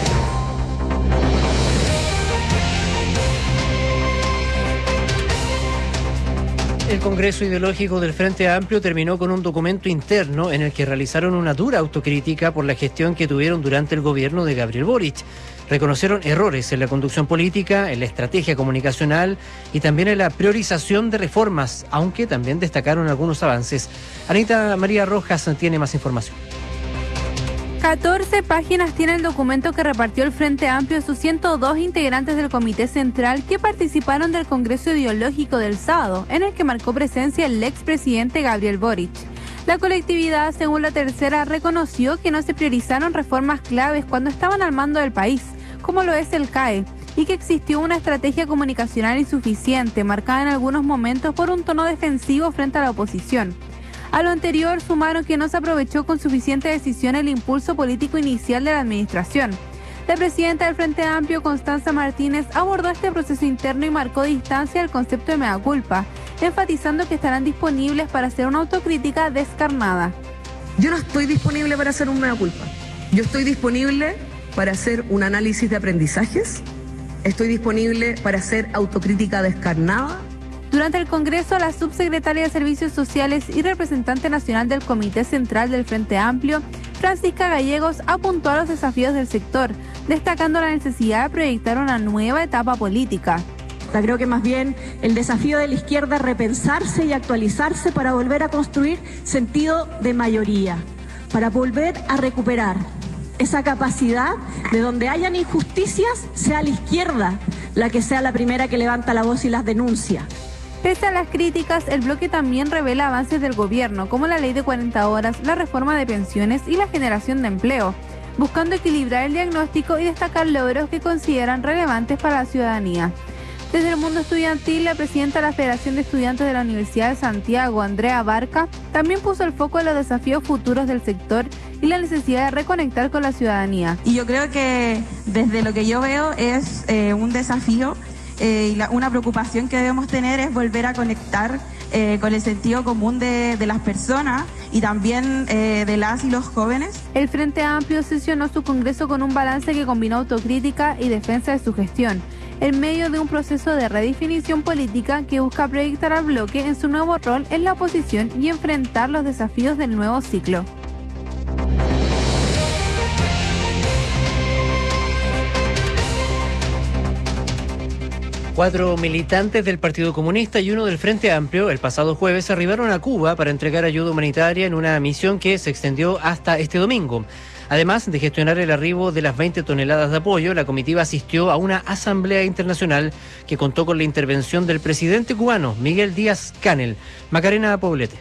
El Congreso Ideológico del Frente Amplio terminó con un documento interno en el que realizaron una dura autocrítica por la gestión que tuvieron durante el gobierno de Gabriel Boric. Reconocieron errores en la conducción política, en la estrategia comunicacional y también en la priorización de reformas, aunque también destacaron algunos avances. Anita María Rojas tiene más información. catorce páginas tiene el documento que repartió el Frente Amplio a sus ciento dos integrantes del Comité Central que participaron del Congreso Ideológico del sábado, en el que marcó presencia el expresidente Gabriel Boric. La colectividad, según la tercera, reconoció que no se priorizaron reformas claves cuando estaban al mando del país, como lo es el C A E, y que existió una estrategia comunicacional insuficiente, marcada en algunos momentos por un tono defensivo frente a la oposición. A lo anterior sumaron que no se aprovechó con suficiente decisión el impulso político inicial de la administración. La presidenta del Frente Amplio, Constanza Martínez, abordó este proceso interno y marcó distancia al concepto de mea culpa, enfatizando que estarán disponibles para hacer una autocrítica descarnada. Yo no estoy disponible para hacer un mea culpa. Yo estoy disponible para hacer un análisis de aprendizajes. Estoy disponible para hacer autocrítica descarnada. Durante el Congreso, la subsecretaria de Servicios Sociales y representante nacional del Comité Central del Frente Amplio, Francisca Gallegos, apuntó a los desafíos del sector, destacando la necesidad de proyectar una nueva etapa política. Creo que más bien el desafío de la izquierda es repensarse y actualizarse para volver a construir sentido de mayoría, para volver a recuperar esa capacidad de donde hayan injusticias, sea la izquierda la que sea la primera que levanta la voz y las denuncia. Pese a las críticas, el bloque también revela avances del gobierno, como la ley de cuarenta horas, la reforma de pensiones y la generación de empleo, buscando equilibrar el diagnóstico y destacar logros que consideran relevantes para la ciudadanía. Desde el mundo estudiantil, la presidenta de la Federación de Estudiantes de la Universidad de Santiago, Andrea Barca, también puso el foco en los desafíos futuros del sector y la necesidad de reconectar con la ciudadanía. Y yo creo que desde lo que yo veo es eh, un desafío eh, y la, una preocupación que debemos tener es volver a conectar eh, con el sentido común de, de las personas y también eh, de las y los jóvenes. El Frente Amplio sesionó su congreso con un balance que combinó autocrítica y defensa de su gestión, en medio de un proceso de redefinición política que busca proyectar al bloque en su nuevo rol en la oposición y enfrentar los desafíos del nuevo ciclo. Cuatro militantes del Partido Comunista y uno del Frente Amplio el pasado jueves arribaron a Cuba para entregar ayuda humanitaria en una misión que se extendió hasta este domingo. Además de gestionar el arribo de las veinte toneladas de apoyo, la comitiva asistió a una asamblea internacional que contó con la intervención del presidente cubano, Miguel Díaz-Canel. Macarena Poblete.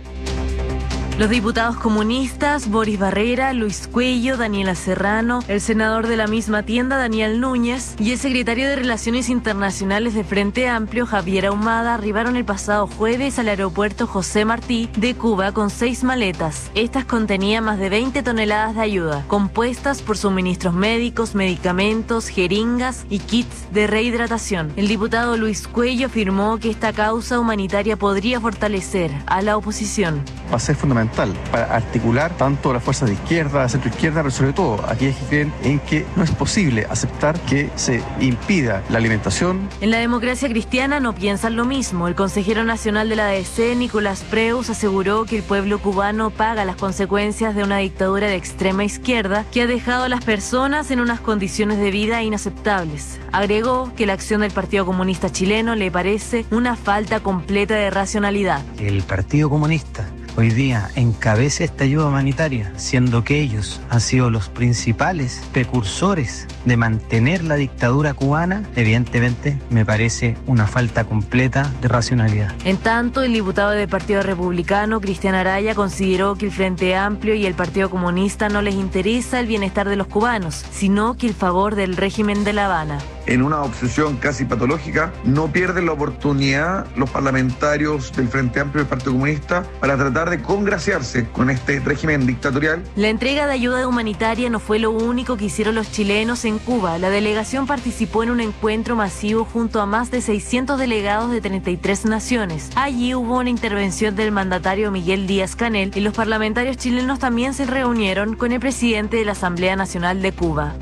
Los diputados comunistas Boris Barrera, Luis Cuello, Daniela Serrano, el senador de la misma tienda Daniel Núñez y el secretario de Relaciones Internacionales de Frente Amplio Javier Ahumada arribaron el pasado jueves al aeropuerto José Martí de Cuba con seis maletas. Estas contenían más de veinte toneladas de ayuda, compuestas por suministros médicos, medicamentos, jeringas y kits de rehidratación. El diputado Luis Cuello afirmó que esta causa humanitaria podría fortalecer a la oposición. Va a ser fundamental para articular tanto las fuerzas de izquierda, de centro izquierda, pero sobre todo aquellas que creen en que no es posible aceptar que se impida la alimentación. En la democracia cristiana no piensan lo mismo. El consejero nacional de la A D C, Nicolás Preus, aseguró que el pueblo cubano paga las consecuencias de una dictadura de extrema izquierda que ha dejado a las personas en unas condiciones de vida inaceptables. Agregó que la acción del Partido Comunista Chileno le parece una falta completa de racionalidad. El Partido Comunista hoy día encabeza esta ayuda humanitaria, siendo que ellos han sido los principales precursores de mantener la dictadura cubana, evidentemente me parece una falta completa de racionalidad. En tanto, el diputado del Partido Republicano, Cristian Araya, consideró que el Frente Amplio y el Partido Comunista no les interesa el bienestar de los cubanos, sino que el favor del régimen de La Habana. En una obsesión casi patológica, no pierden la oportunidad los parlamentarios del Frente Amplio y del Partido Comunista para tratar de congraciarse con este régimen dictatorial. La entrega de ayuda humanitaria no fue lo único que hicieron los chilenos en Cuba. La delegación participó en un encuentro masivo junto a más de seiscientos delegados de treinta y tres naciones. Allí hubo una intervención del mandatario Miguel Díaz-Canel y los parlamentarios chilenos también se reunieron con el presidente de la Asamblea Nacional de Cuba.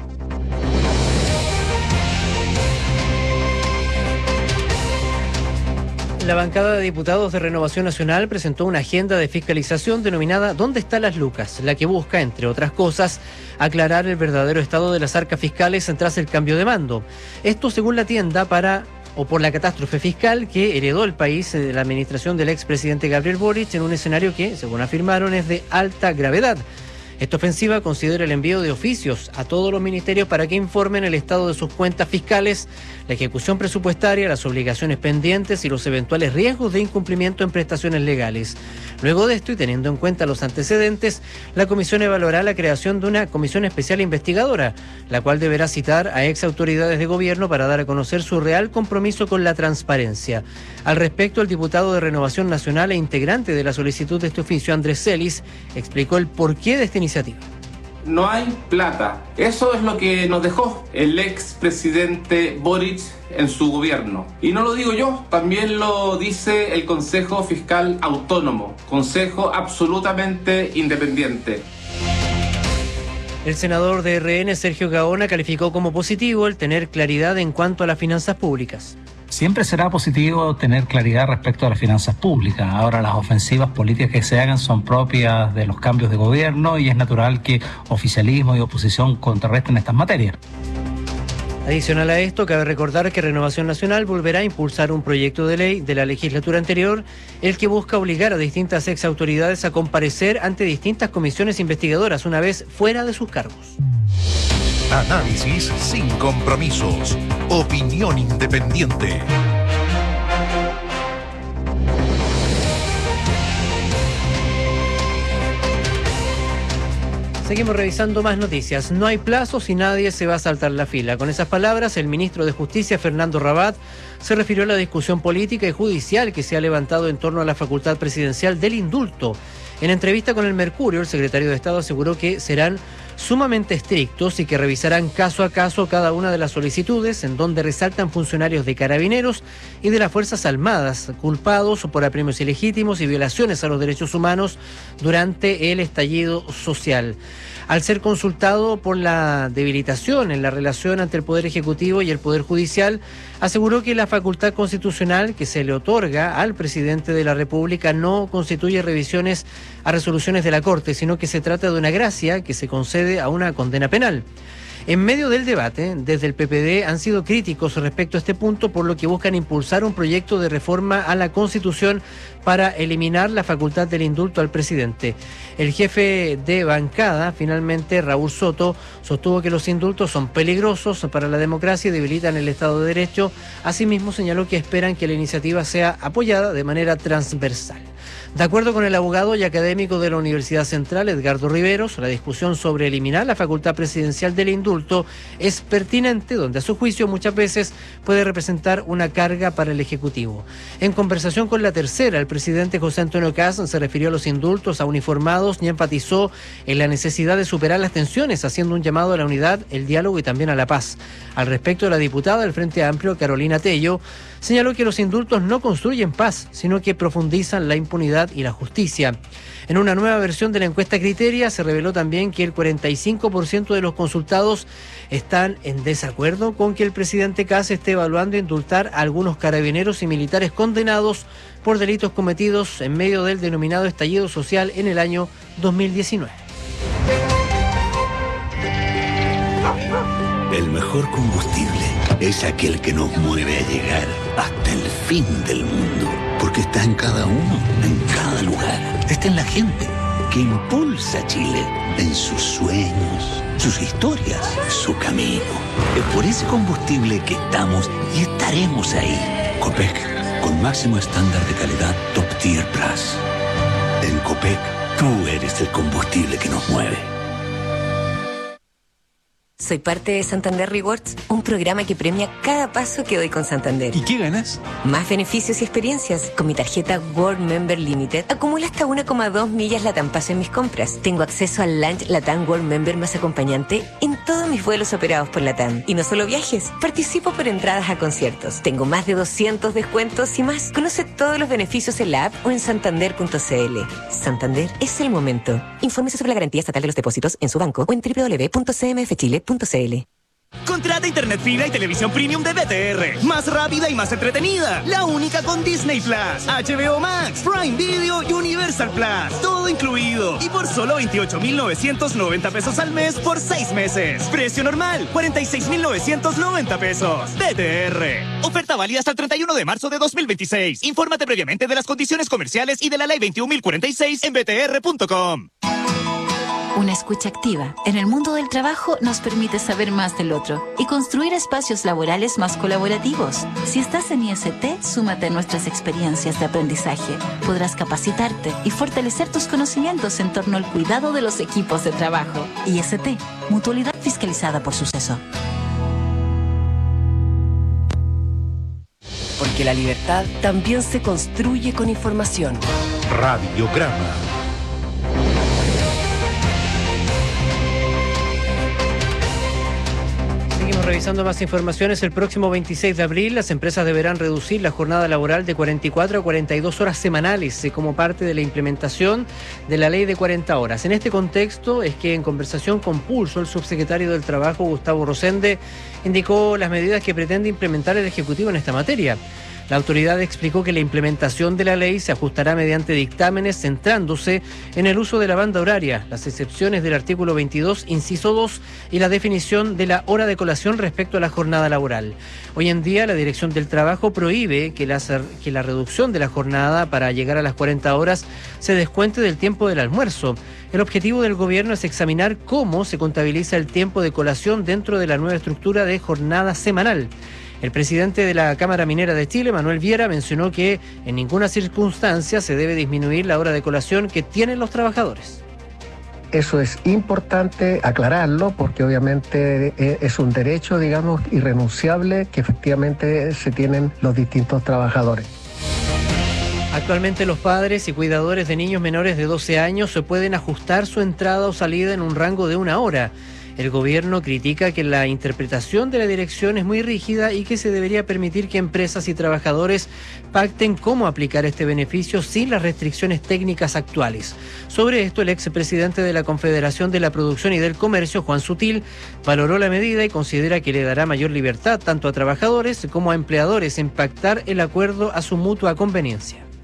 La bancada de diputados de Renovación Nacional presentó una agenda de fiscalización denominada ¿Dónde están las lucas?, la que busca, entre otras cosas, aclarar el verdadero estado de las arcas fiscales tras el cambio de mando. Esto según la tienda para o por la catástrofe fiscal que heredó el país de la administración del expresidente Gabriel Boric en un escenario que, según afirmaron, es de alta gravedad. Esta ofensiva considera el envío de oficios a todos los ministerios para que informen el estado de sus cuentas fiscales, la ejecución presupuestaria, las obligaciones pendientes y los eventuales riesgos de incumplimiento en prestaciones legales. Luego de esto y teniendo en cuenta los antecedentes, la comisión evaluará la creación de una comisión especial investigadora, la cual deberá citar a ex autoridades de gobierno para dar a conocer su real compromiso con la transparencia. Al respecto, el diputado de Renovación Nacional e integrante de la solicitud de este oficio, Andrés Celis, explicó el porqué de esta iniciativa. No hay plata. Eso es lo que nos dejó el expresidente Boric en su gobierno. Y no lo digo yo, también lo dice el Consejo Fiscal Autónomo, consejo absolutamente independiente. El senador de R N, Sergio Gaona, calificó como positivo el tener claridad en cuanto a las finanzas públicas. Siempre será positivo tener claridad respecto a las finanzas públicas. Ahora las ofensivas políticas que se hagan son propias de los cambios de gobierno y es natural que oficialismo y oposición contrarresten estas materias. Adicional a esto, cabe recordar que Renovación Nacional volverá a impulsar un proyecto de ley de la legislatura anterior, el que busca obligar a distintas ex autoridades a comparecer ante distintas comisiones investigadoras una vez fuera de sus cargos. Análisis sin compromisos. Opinión independiente. Seguimos revisando más noticias. No hay plazos y nadie se va a saltar la fila. Con esas palabras, el ministro de Justicia, Fernando Rabat, se refirió a la discusión política y judicial que se ha levantado en torno a la facultad presidencial del indulto. En entrevista con el Mercurio, el secretario de Estado aseguró que serán sumamente estrictos y que revisarán caso a caso cada una de las solicitudes en donde resaltan funcionarios de Carabineros y de las Fuerzas Armadas culpados por apremios ilegítimos y violaciones a los derechos humanos durante el estallido social. Al ser consultado por la debilitación en la relación entre el Poder Ejecutivo y el Poder Judicial, aseguró que la facultad constitucional que se le otorga al presidente de la República no constituye revisiones a resoluciones de la Corte, sino que se trata de una gracia que se concede a una condena penal. En medio del debate, desde el P P D han sido críticos respecto a este punto, por lo que buscan impulsar un proyecto de reforma a la Constitución para eliminar la facultad del indulto al presidente. El jefe de bancada, finalmente, Raúl Soto, sostuvo que los indultos son peligrosos para la democracia y debilitan el Estado de Derecho. Asimismo, señaló que esperan que la iniciativa sea apoyada de manera transversal. De acuerdo con el abogado y académico de la Universidad Central, Edgardo Riveros, la discusión sobre eliminar la facultad presidencial del indulto es pertinente, donde a su juicio muchas veces puede representar una carga para el Ejecutivo. En conversación con La Tercera, el presidente José Antonio Kast se refirió a los indultos a uniformados y enfatizó en la necesidad de superar las tensiones, haciendo un llamado a la unidad, el diálogo y también a la paz. Al respecto, la diputada del Frente Amplio, Carolina Tello, señaló que los indultos no construyen paz, sino que profundizan la impunidad y la justicia. En una nueva versión de la encuesta Criteria se reveló también que el cuarenta y cinco por ciento de los consultados están en desacuerdo con que el presidente Kast esté evaluando indultar a algunos carabineros y militares condenados por delitos cometidos en medio del denominado estallido social en el año dos mil diecinueve. El mejor combustible es aquel que nos mueve a llegar hasta el fin del mundo, porque está en cada uno, en cada lugar. Está en la gente que impulsa a Chile, en sus sueños, sus historias, su camino. Es por ese combustible que estamos y estaremos ahí. Copec, con máximo estándar de calidad Top Tier Plus. En Copec, tú eres el combustible que nos mueve. Soy parte de Santander Rewards, un programa que premia cada paso que doy con Santander. ¿Y qué ganas? Más beneficios y experiencias. Con mi tarjeta World Member Limited, acumulo hasta una coma dos millas Latam Paso en mis compras. Tengo acceso al Lunch Latam World Member más acompañante en todos mis vuelos operados por Latam. Y no solo viajes, participo por entradas a conciertos. Tengo más de doscientos descuentos y más. Conoce todos los beneficios en la app o en santander punto c l. Santander es el momento. Infórmese sobre la garantía estatal de los depósitos en su banco o en doble u doble u doble u punto c m f chile punto c l. Contrata internet fibra y televisión premium de B T R. Más rápida y más entretenida. La única con Disney Plus, H B O Max, Prime Video y Universal Plus. Todo incluido. Y por solo veintiocho mil novecientos noventa pesos al mes por seis meses. Precio normal, cuarenta y seis mil novecientos noventa pesos. B T R. Oferta válida hasta el treinta y uno de marzo de dos mil veintiséis. Infórmate previamente de las condiciones comerciales y de la ley veintiún mil cuarenta y seis en b t r punto com. Una escucha activa en el mundo del trabajo nos permite saber más del otro y construir espacios laborales más colaborativos. Si estás en I S T, súmate a nuestras experiencias de aprendizaje. Podrás capacitarte y fortalecer tus conocimientos en torno al cuidado de los equipos de trabajo. I S T, mutualidad fiscalizada por Suceso. Porque la libertad también se construye con información. Radiograma. Seguimos revisando más informaciones. El próximo veintiséis de abril las empresas deberán reducir la jornada laboral de cuarenta y cuatro a cuarenta y dos horas semanales eh, como parte de la implementación de la ley de cuarenta horas. En este contexto es que en conversación con Pulso, el subsecretario del Trabajo, Gustavo Rosende, indicó las medidas que pretende implementar el Ejecutivo en esta materia. La autoridad explicó que la implementación de la ley se ajustará mediante dictámenes centrándose en el uso de la banda horaria, las excepciones del artículo veintidós, inciso dos, y la definición de la hora de colación respecto a la jornada laboral. Hoy en día, la Dirección del Trabajo prohíbe que la, que la reducción de la jornada para llegar a las cuarenta horas se descuente del tiempo del almuerzo. El objetivo del gobierno es examinar cómo se contabiliza el tiempo de colación dentro de la nueva estructura de jornada semanal. El presidente de la Cámara Minera de Chile, Manuel Viera, mencionó que en ninguna circunstancia se debe disminuir la hora de colación que tienen los trabajadores. Eso es importante aclararlo porque obviamente es un derecho, digamos, irrenunciable que efectivamente se tienen los distintos trabajadores. Actualmente los padres y cuidadores de niños menores de doce años se pueden ajustar su entrada o salida en un rango de una hora. El gobierno critica que la interpretación de la dirección es muy rígida y que se debería permitir que empresas y trabajadores pacten cómo aplicar este beneficio sin las restricciones técnicas actuales. Sobre esto, el expresidente de la Confederación de la Producción y del Comercio, Juan Sutil, valoró la medida y considera que le dará mayor libertad tanto a trabajadores como a empleadores en pactar el acuerdo a su mutua conveniencia.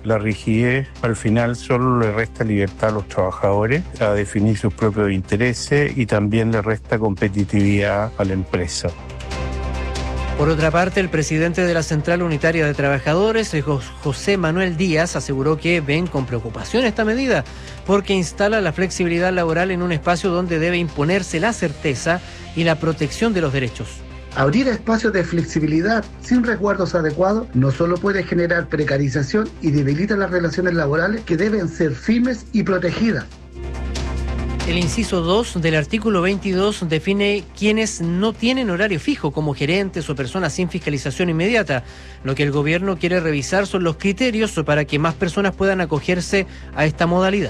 La rigidez al final solo le resta libertad a los trabajadores a definir sus propios intereses y también le resta competitividad a la empresa. Por otra parte, el presidente de la Central Unitaria de Trabajadores, José Manuel Díaz, aseguró que ven con preocupación esta medida porque instala la flexibilidad laboral en un espacio donde debe imponerse la certeza y la protección de los derechos. Abrir espacios de flexibilidad sin resguardos adecuados no solo puede generar precarización y debilita las relaciones laborales que deben ser firmes y protegidas. El inciso dos del artículo veintidós define quienes no tienen horario fijo, como gerentes o personas sin fiscalización inmediata. Lo que el gobierno quiere revisar son los criterios para que más personas puedan acogerse a esta modalidad.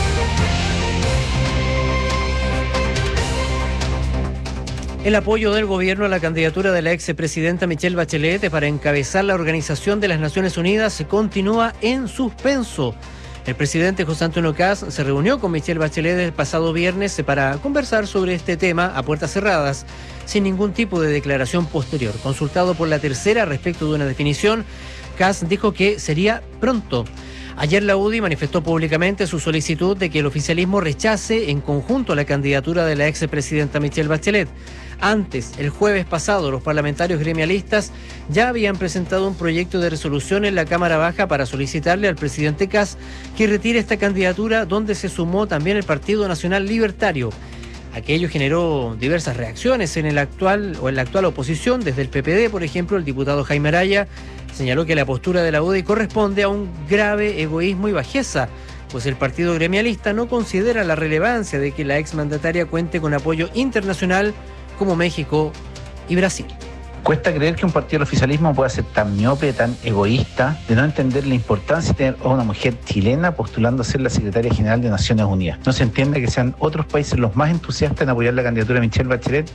El apoyo del gobierno a la candidatura de la expresidenta Michelle Bachelet para encabezar la Organización de las Naciones Unidas continúa en suspenso. El presidente José Antonio Kast se reunió con Michelle Bachelet el pasado viernes para conversar sobre este tema a puertas cerradas, sin ningún tipo de declaración posterior. Consultado por La Tercera respecto de una definición, Kast dijo que sería pronto. Ayer la U D I manifestó públicamente su solicitud de que el oficialismo rechace en conjunto la candidatura de la expresidenta Michelle Bachelet. Antes, el jueves pasado, los parlamentarios gremialistas ya habían presentado un proyecto de resolución en la Cámara Baja para solicitarle al presidente Kast que retire esta candidatura, donde se sumó también el Partido Nacional Libertario. Aquello generó diversas reacciones en el actual o en la actual oposición. Desde el P P D, por ejemplo, el diputado Jaime Araya señaló que la postura de la U D I corresponde a un grave egoísmo y bajeza, pues el partido gremialista no considera la relevancia de que la exmandataria cuente con apoyo internacional como México y Brasil. Cuesta creer que un partido del oficialismo pueda ser tan miope, tan egoísta, de no entender la importancia de tener a una mujer chilena postulando a ser la secretaria general de Naciones Unidas. ¿No se entiende que sean otros países los más entusiastas en apoyar la candidatura de Michelle Bachelet?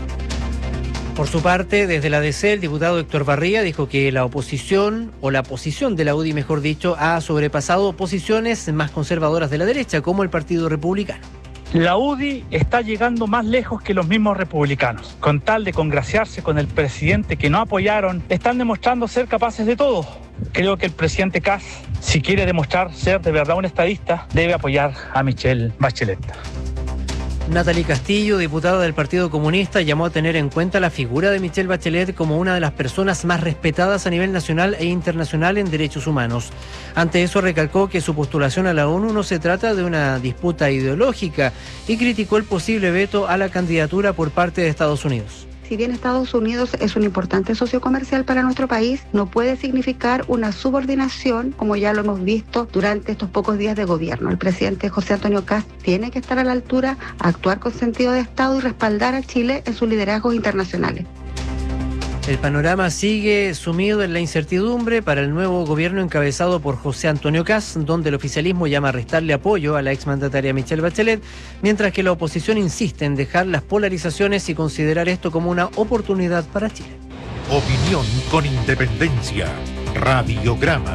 Por su parte, desde la D C, el diputado Héctor Barría dijo que la oposición, o la posición de la U D I, mejor dicho, ha sobrepasado posiciones más conservadoras de la derecha, como el Partido Republicano. La U D I está llegando más lejos que los mismos republicanos. Con tal de congraciarse con el presidente que no apoyaron, están demostrando ser capaces de todo. Creo que el presidente Kast, si quiere demostrar ser de verdad un estadista, debe apoyar a Michelle Bachelet. Natalie Castillo, diputada del Partido Comunista, llamó a tener en cuenta la figura de Michelle Bachelet como una de las personas más respetadas a nivel nacional e internacional en derechos humanos. Ante eso, recalcó que su postulación a la ONU no se trata de una disputa ideológica y criticó el posible veto a la candidatura por parte de Estados Unidos. Si bien Estados Unidos es un importante socio comercial para nuestro país, no puede significar una subordinación, como ya lo hemos visto durante estos pocos días de gobierno. El presidente José Antonio Kast tiene que estar a la altura, actuar con sentido de Estado y respaldar a Chile en sus liderazgos internacionales. El panorama sigue sumido en la incertidumbre para el nuevo gobierno encabezado por José Antonio Kast, donde el oficialismo llama a restarle apoyo a la exmandataria Michelle Bachelet, mientras que la oposición insiste en dejar las polarizaciones y considerar esto como una oportunidad para Chile. Opinión con independencia. Radiograma.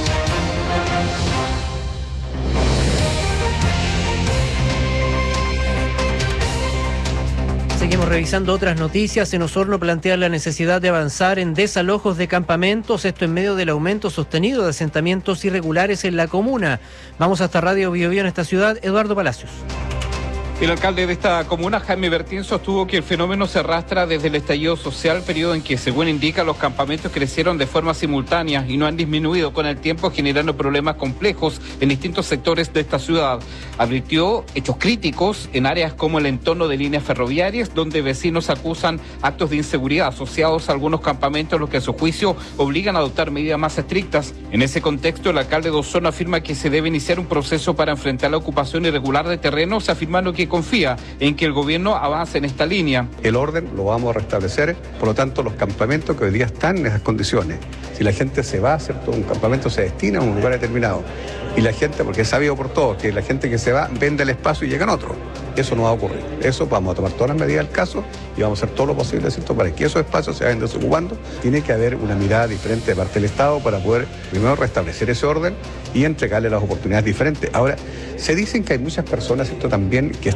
Seguimos revisando otras noticias. En Osorno plantean la necesidad de avanzar en desalojos de campamentos, esto en medio del aumento sostenido de asentamientos irregulares en la comuna. Vamos hasta Radio Bio Bio en esta ciudad, Eduardo Palacios. El alcalde de esta comuna, Jaime Bertín, sostuvo que el fenómeno se arrastra desde el estallido social, periodo en que, según indica, los campamentos crecieron de forma simultánea y no han disminuido con el tiempo, generando problemas complejos en distintos sectores de esta ciudad. Advirtió hechos críticos en áreas como el entorno de líneas ferroviarias, donde vecinos acusan actos de inseguridad asociados a algunos campamentos, los que a su juicio obligan a adoptar medidas más estrictas. En ese contexto, el alcalde de Osorno afirma que se debe iniciar un proceso para enfrentar la ocupación irregular de terrenos, afirmando que confía en que el gobierno avance en esta línea. El orden lo vamos a restablecer, por lo tanto los campamentos que hoy día están en esas condiciones, si la gente se va, ¿cierto? Un campamento se destina a un lugar determinado y la gente, porque es sabido por todos que la gente que se va vende el espacio y llegan otros. Eso no va a ocurrir. Eso vamos a tomar todas las medidas del caso y vamos a hacer todo lo posible, ¿cierto?, para que esos espacios se vayan desocupando. Tiene que haber una mirada diferente de parte del Estado para poder primero restablecer ese orden y entregarle las oportunidades diferentes. Ahora, se dicen que hay muchas personas, ¿cierto?, también que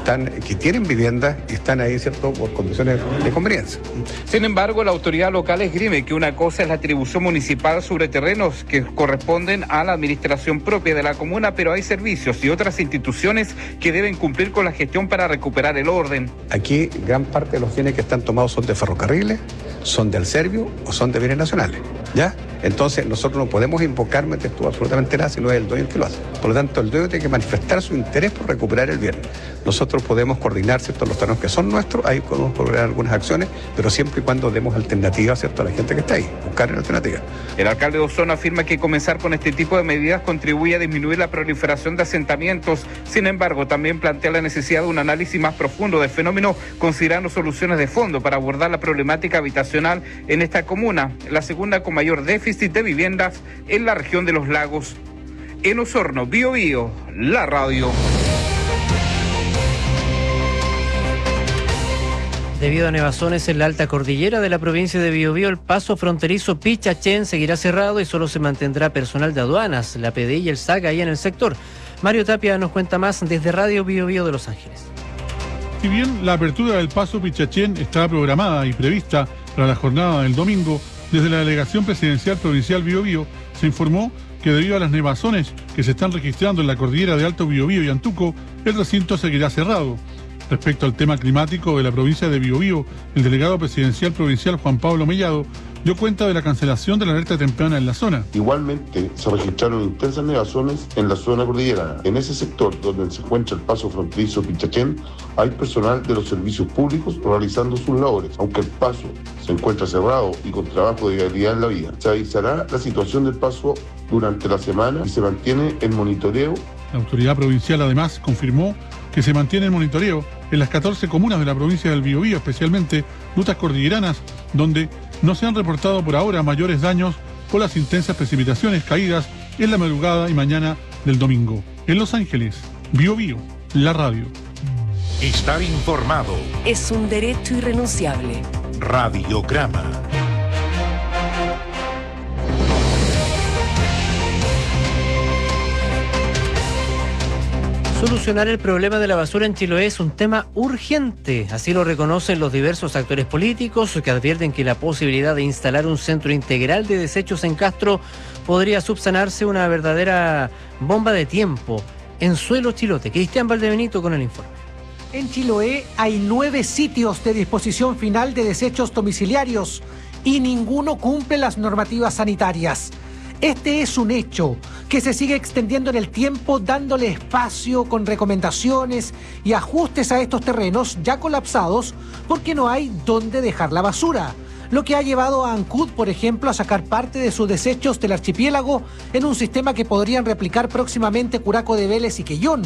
están, que tienen viviendas y están ahí, ¿cierto?, por condiciones de conveniencia. Sin embargo, la autoridad local esgrime que una cosa es la atribución municipal sobre terrenos que corresponden a la administración propia de la comuna, pero hay servicios y otras instituciones que deben cumplir con la gestión para recuperar el orden. Aquí gran parte de los bienes que están tomados son de ferrocarriles, son del Servio o son de bienes nacionales, ¿ya? Entonces nosotros no podemos invocarme esto absolutamente nada si no es el dueño el que lo hace. Por lo tanto, el dueño tiene que manifestar su interés por recuperar el bien. Nosotros podemos coordinar, ¿cierto?, los terrenos que son nuestros, ahí podemos coordinar algunas acciones, pero siempre y cuando demos alternativas, ¿cierto?, a la gente que está ahí, buscar alternativas. El alcalde de Osorno afirma que comenzar con este tipo de medidas contribuye a disminuir la proliferación de asentamientos. Sin embargo, también plantea la necesidad de un análisis más profundo del fenómeno, considerando soluciones de fondo para abordar la problemática habitacional en esta comuna, la segunda con mayor déficit de viviendas en la región de los lagos. En Osorno, Bío Bío, la radio. Debido a nevazones en la alta cordillera de la provincia de Biobío, el paso fronterizo Pichachén seguirá cerrado y solo se mantendrá personal de aduanas, la P D I y el S A C ahí en el sector. Mario Tapia nos cuenta más desde Radio Biobío de Los Ángeles. Si bien la apertura del paso Pichachén está programada y prevista para la jornada del domingo, desde la Delegación Presidencial Provincial Biobío se informó que debido a las nevazones que se están registrando en la cordillera de Alto Biobío y Antuco, el recinto seguirá cerrado. Respecto al tema climático de la provincia de Biobío, el delegado presidencial provincial Juan Pablo Mellado dio cuenta de la cancelación de la alerta temprana en la zona. Igualmente se registraron intensas nevazones en la zona cordillerana. En ese sector donde se encuentra el paso fronterizo Pichachén, hay personal de los servicios públicos realizando sus labores. Aunque el paso se encuentra cerrado y con trabajo de vialidad en la vía, se avisará la situación del paso durante la semana y se mantiene el monitoreo. La autoridad provincial además confirmó que se mantiene el monitoreo en las catorce comunas de la provincia del Biobío, especialmente rutas cordilleranas, donde no se han reportado por ahora mayores daños por las intensas precipitaciones caídas en la madrugada y mañana del domingo. En Los Ángeles, Biobío, la radio. Estar informado es un derecho irrenunciable. Radiograma. Solucionar el problema de la basura en Chiloé es un tema urgente, así lo reconocen los diversos actores políticos que advierten que la posibilidad de instalar un centro integral de desechos en Castro podría subsanarse una verdadera bomba de tiempo en suelo chilote. Cristian Valdebenito con el informe. En Chiloé hay nueve sitios de disposición final de desechos domiciliarios y ninguno cumple las normativas sanitarias. Este es un hecho que se sigue extendiendo en el tiempo, dándole espacio con recomendaciones y ajustes a estos terrenos ya colapsados porque no hay dónde dejar la basura. Lo que ha llevado a Ancud, por ejemplo, a sacar parte de sus desechos del archipiélago en un sistema que podrían replicar próximamente Curaco de Vélez y Quellón.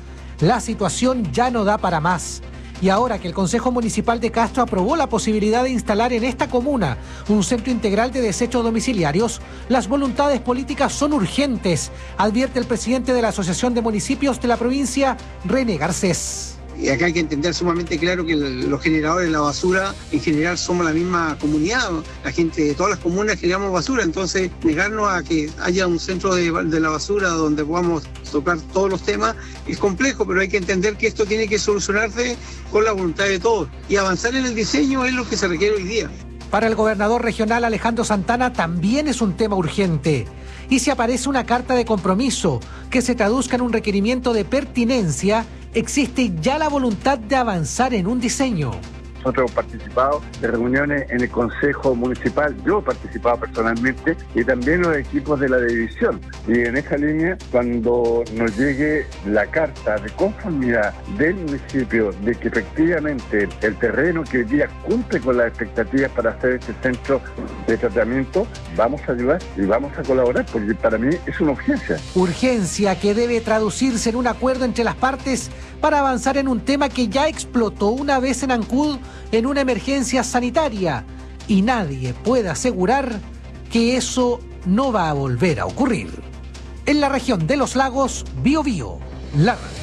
La situación ya no da para más. Y ahora que el Consejo Municipal de Castro aprobó la posibilidad de instalar en esta comuna un centro integral de desechos domiciliarios, las voluntades políticas son urgentes, advierte el presidente de la Asociación de Municipios de la provincia, René Garcés. Y acá hay que entender sumamente claro que los generadores de la basura en general somos la misma comunidad, la gente de todas las comunas generamos basura, entonces negarnos a que haya un centro de, de la basura donde podamos tocar todos los temas es complejo, pero hay que entender que esto tiene que solucionarse con la voluntad de todos y avanzar en el diseño es lo que se requiere hoy día. Para el gobernador regional Alejandro Santana también es un tema urgente. Y si aparece una carta de compromiso que se traduzca en un requerimiento de pertinencia, existe ya la voluntad de avanzar en un diseño. Nosotros hemos participado de reuniones en el Consejo Municipal, yo he participado personalmente y también los equipos de la división. Y en esa línea, cuando nos llegue la carta de conformidad del municipio de que efectivamente el terreno que hoy día cumple con las expectativas para hacer este centro de tratamiento, vamos a ayudar y vamos a colaborar porque para mí es una urgencia. Urgencia que debe traducirse en un acuerdo entre las partes para avanzar en un tema que ya explotó una vez en Ancud en una emergencia sanitaria y nadie puede asegurar que eso no va a volver a ocurrir. En la región de los lagos, Biobío, la radio.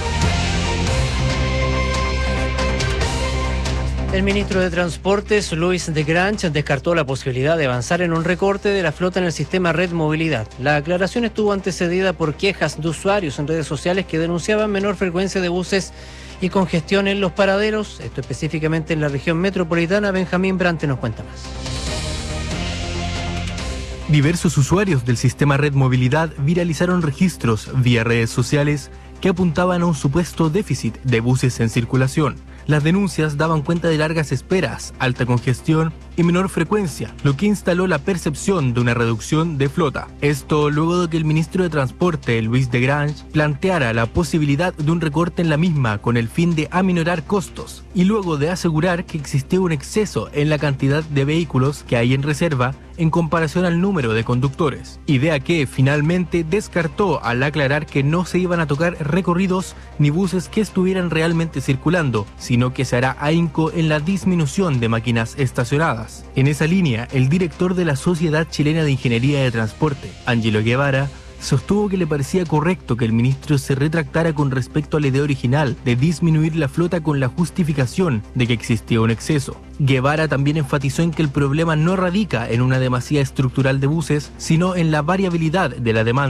El ministro de Transportes, Luis de Grange, descartó la posibilidad de avanzar en un recorte de la flota en el sistema Red Movilidad. La aclaración estuvo antecedida por quejas de usuarios en redes sociales que denunciaban menor frecuencia de buses y congestión en los paraderos, esto específicamente en la región metropolitana. Benjamín Brante nos cuenta más. Diversos usuarios del sistema Red Movilidad viralizaron registros vía redes sociales que apuntaban a un supuesto déficit de buses en circulación. Las denuncias daban cuenta de largas esperas, alta congestión y menor frecuencia, lo que instaló la percepción de una reducción de flota. Esto luego de que el ministro de Transporte, Luis de Grange, planteara la posibilidad de un recorte en la misma con el fin de aminorar costos, y luego de asegurar que existía un exceso en la cantidad de vehículos que hay en reserva en comparación al número de conductores, idea que finalmente descartó al aclarar que no se iban a tocar recorridos ni buses que estuvieran realmente circulando, sino que se hará ahínco en la disminución de máquinas estacionadas. En esa línea, el director de la Sociedad Chilena de Ingeniería de Transporte, Ángelo Guevara, sostuvo que le parecía correcto que el ministro se retractara con respecto a la idea original de disminuir la flota con la justificación de que existía un exceso. Guevara también enfatizó en que el problema no radica en una demasía estructural de buses, sino en la variabilidad de la demanda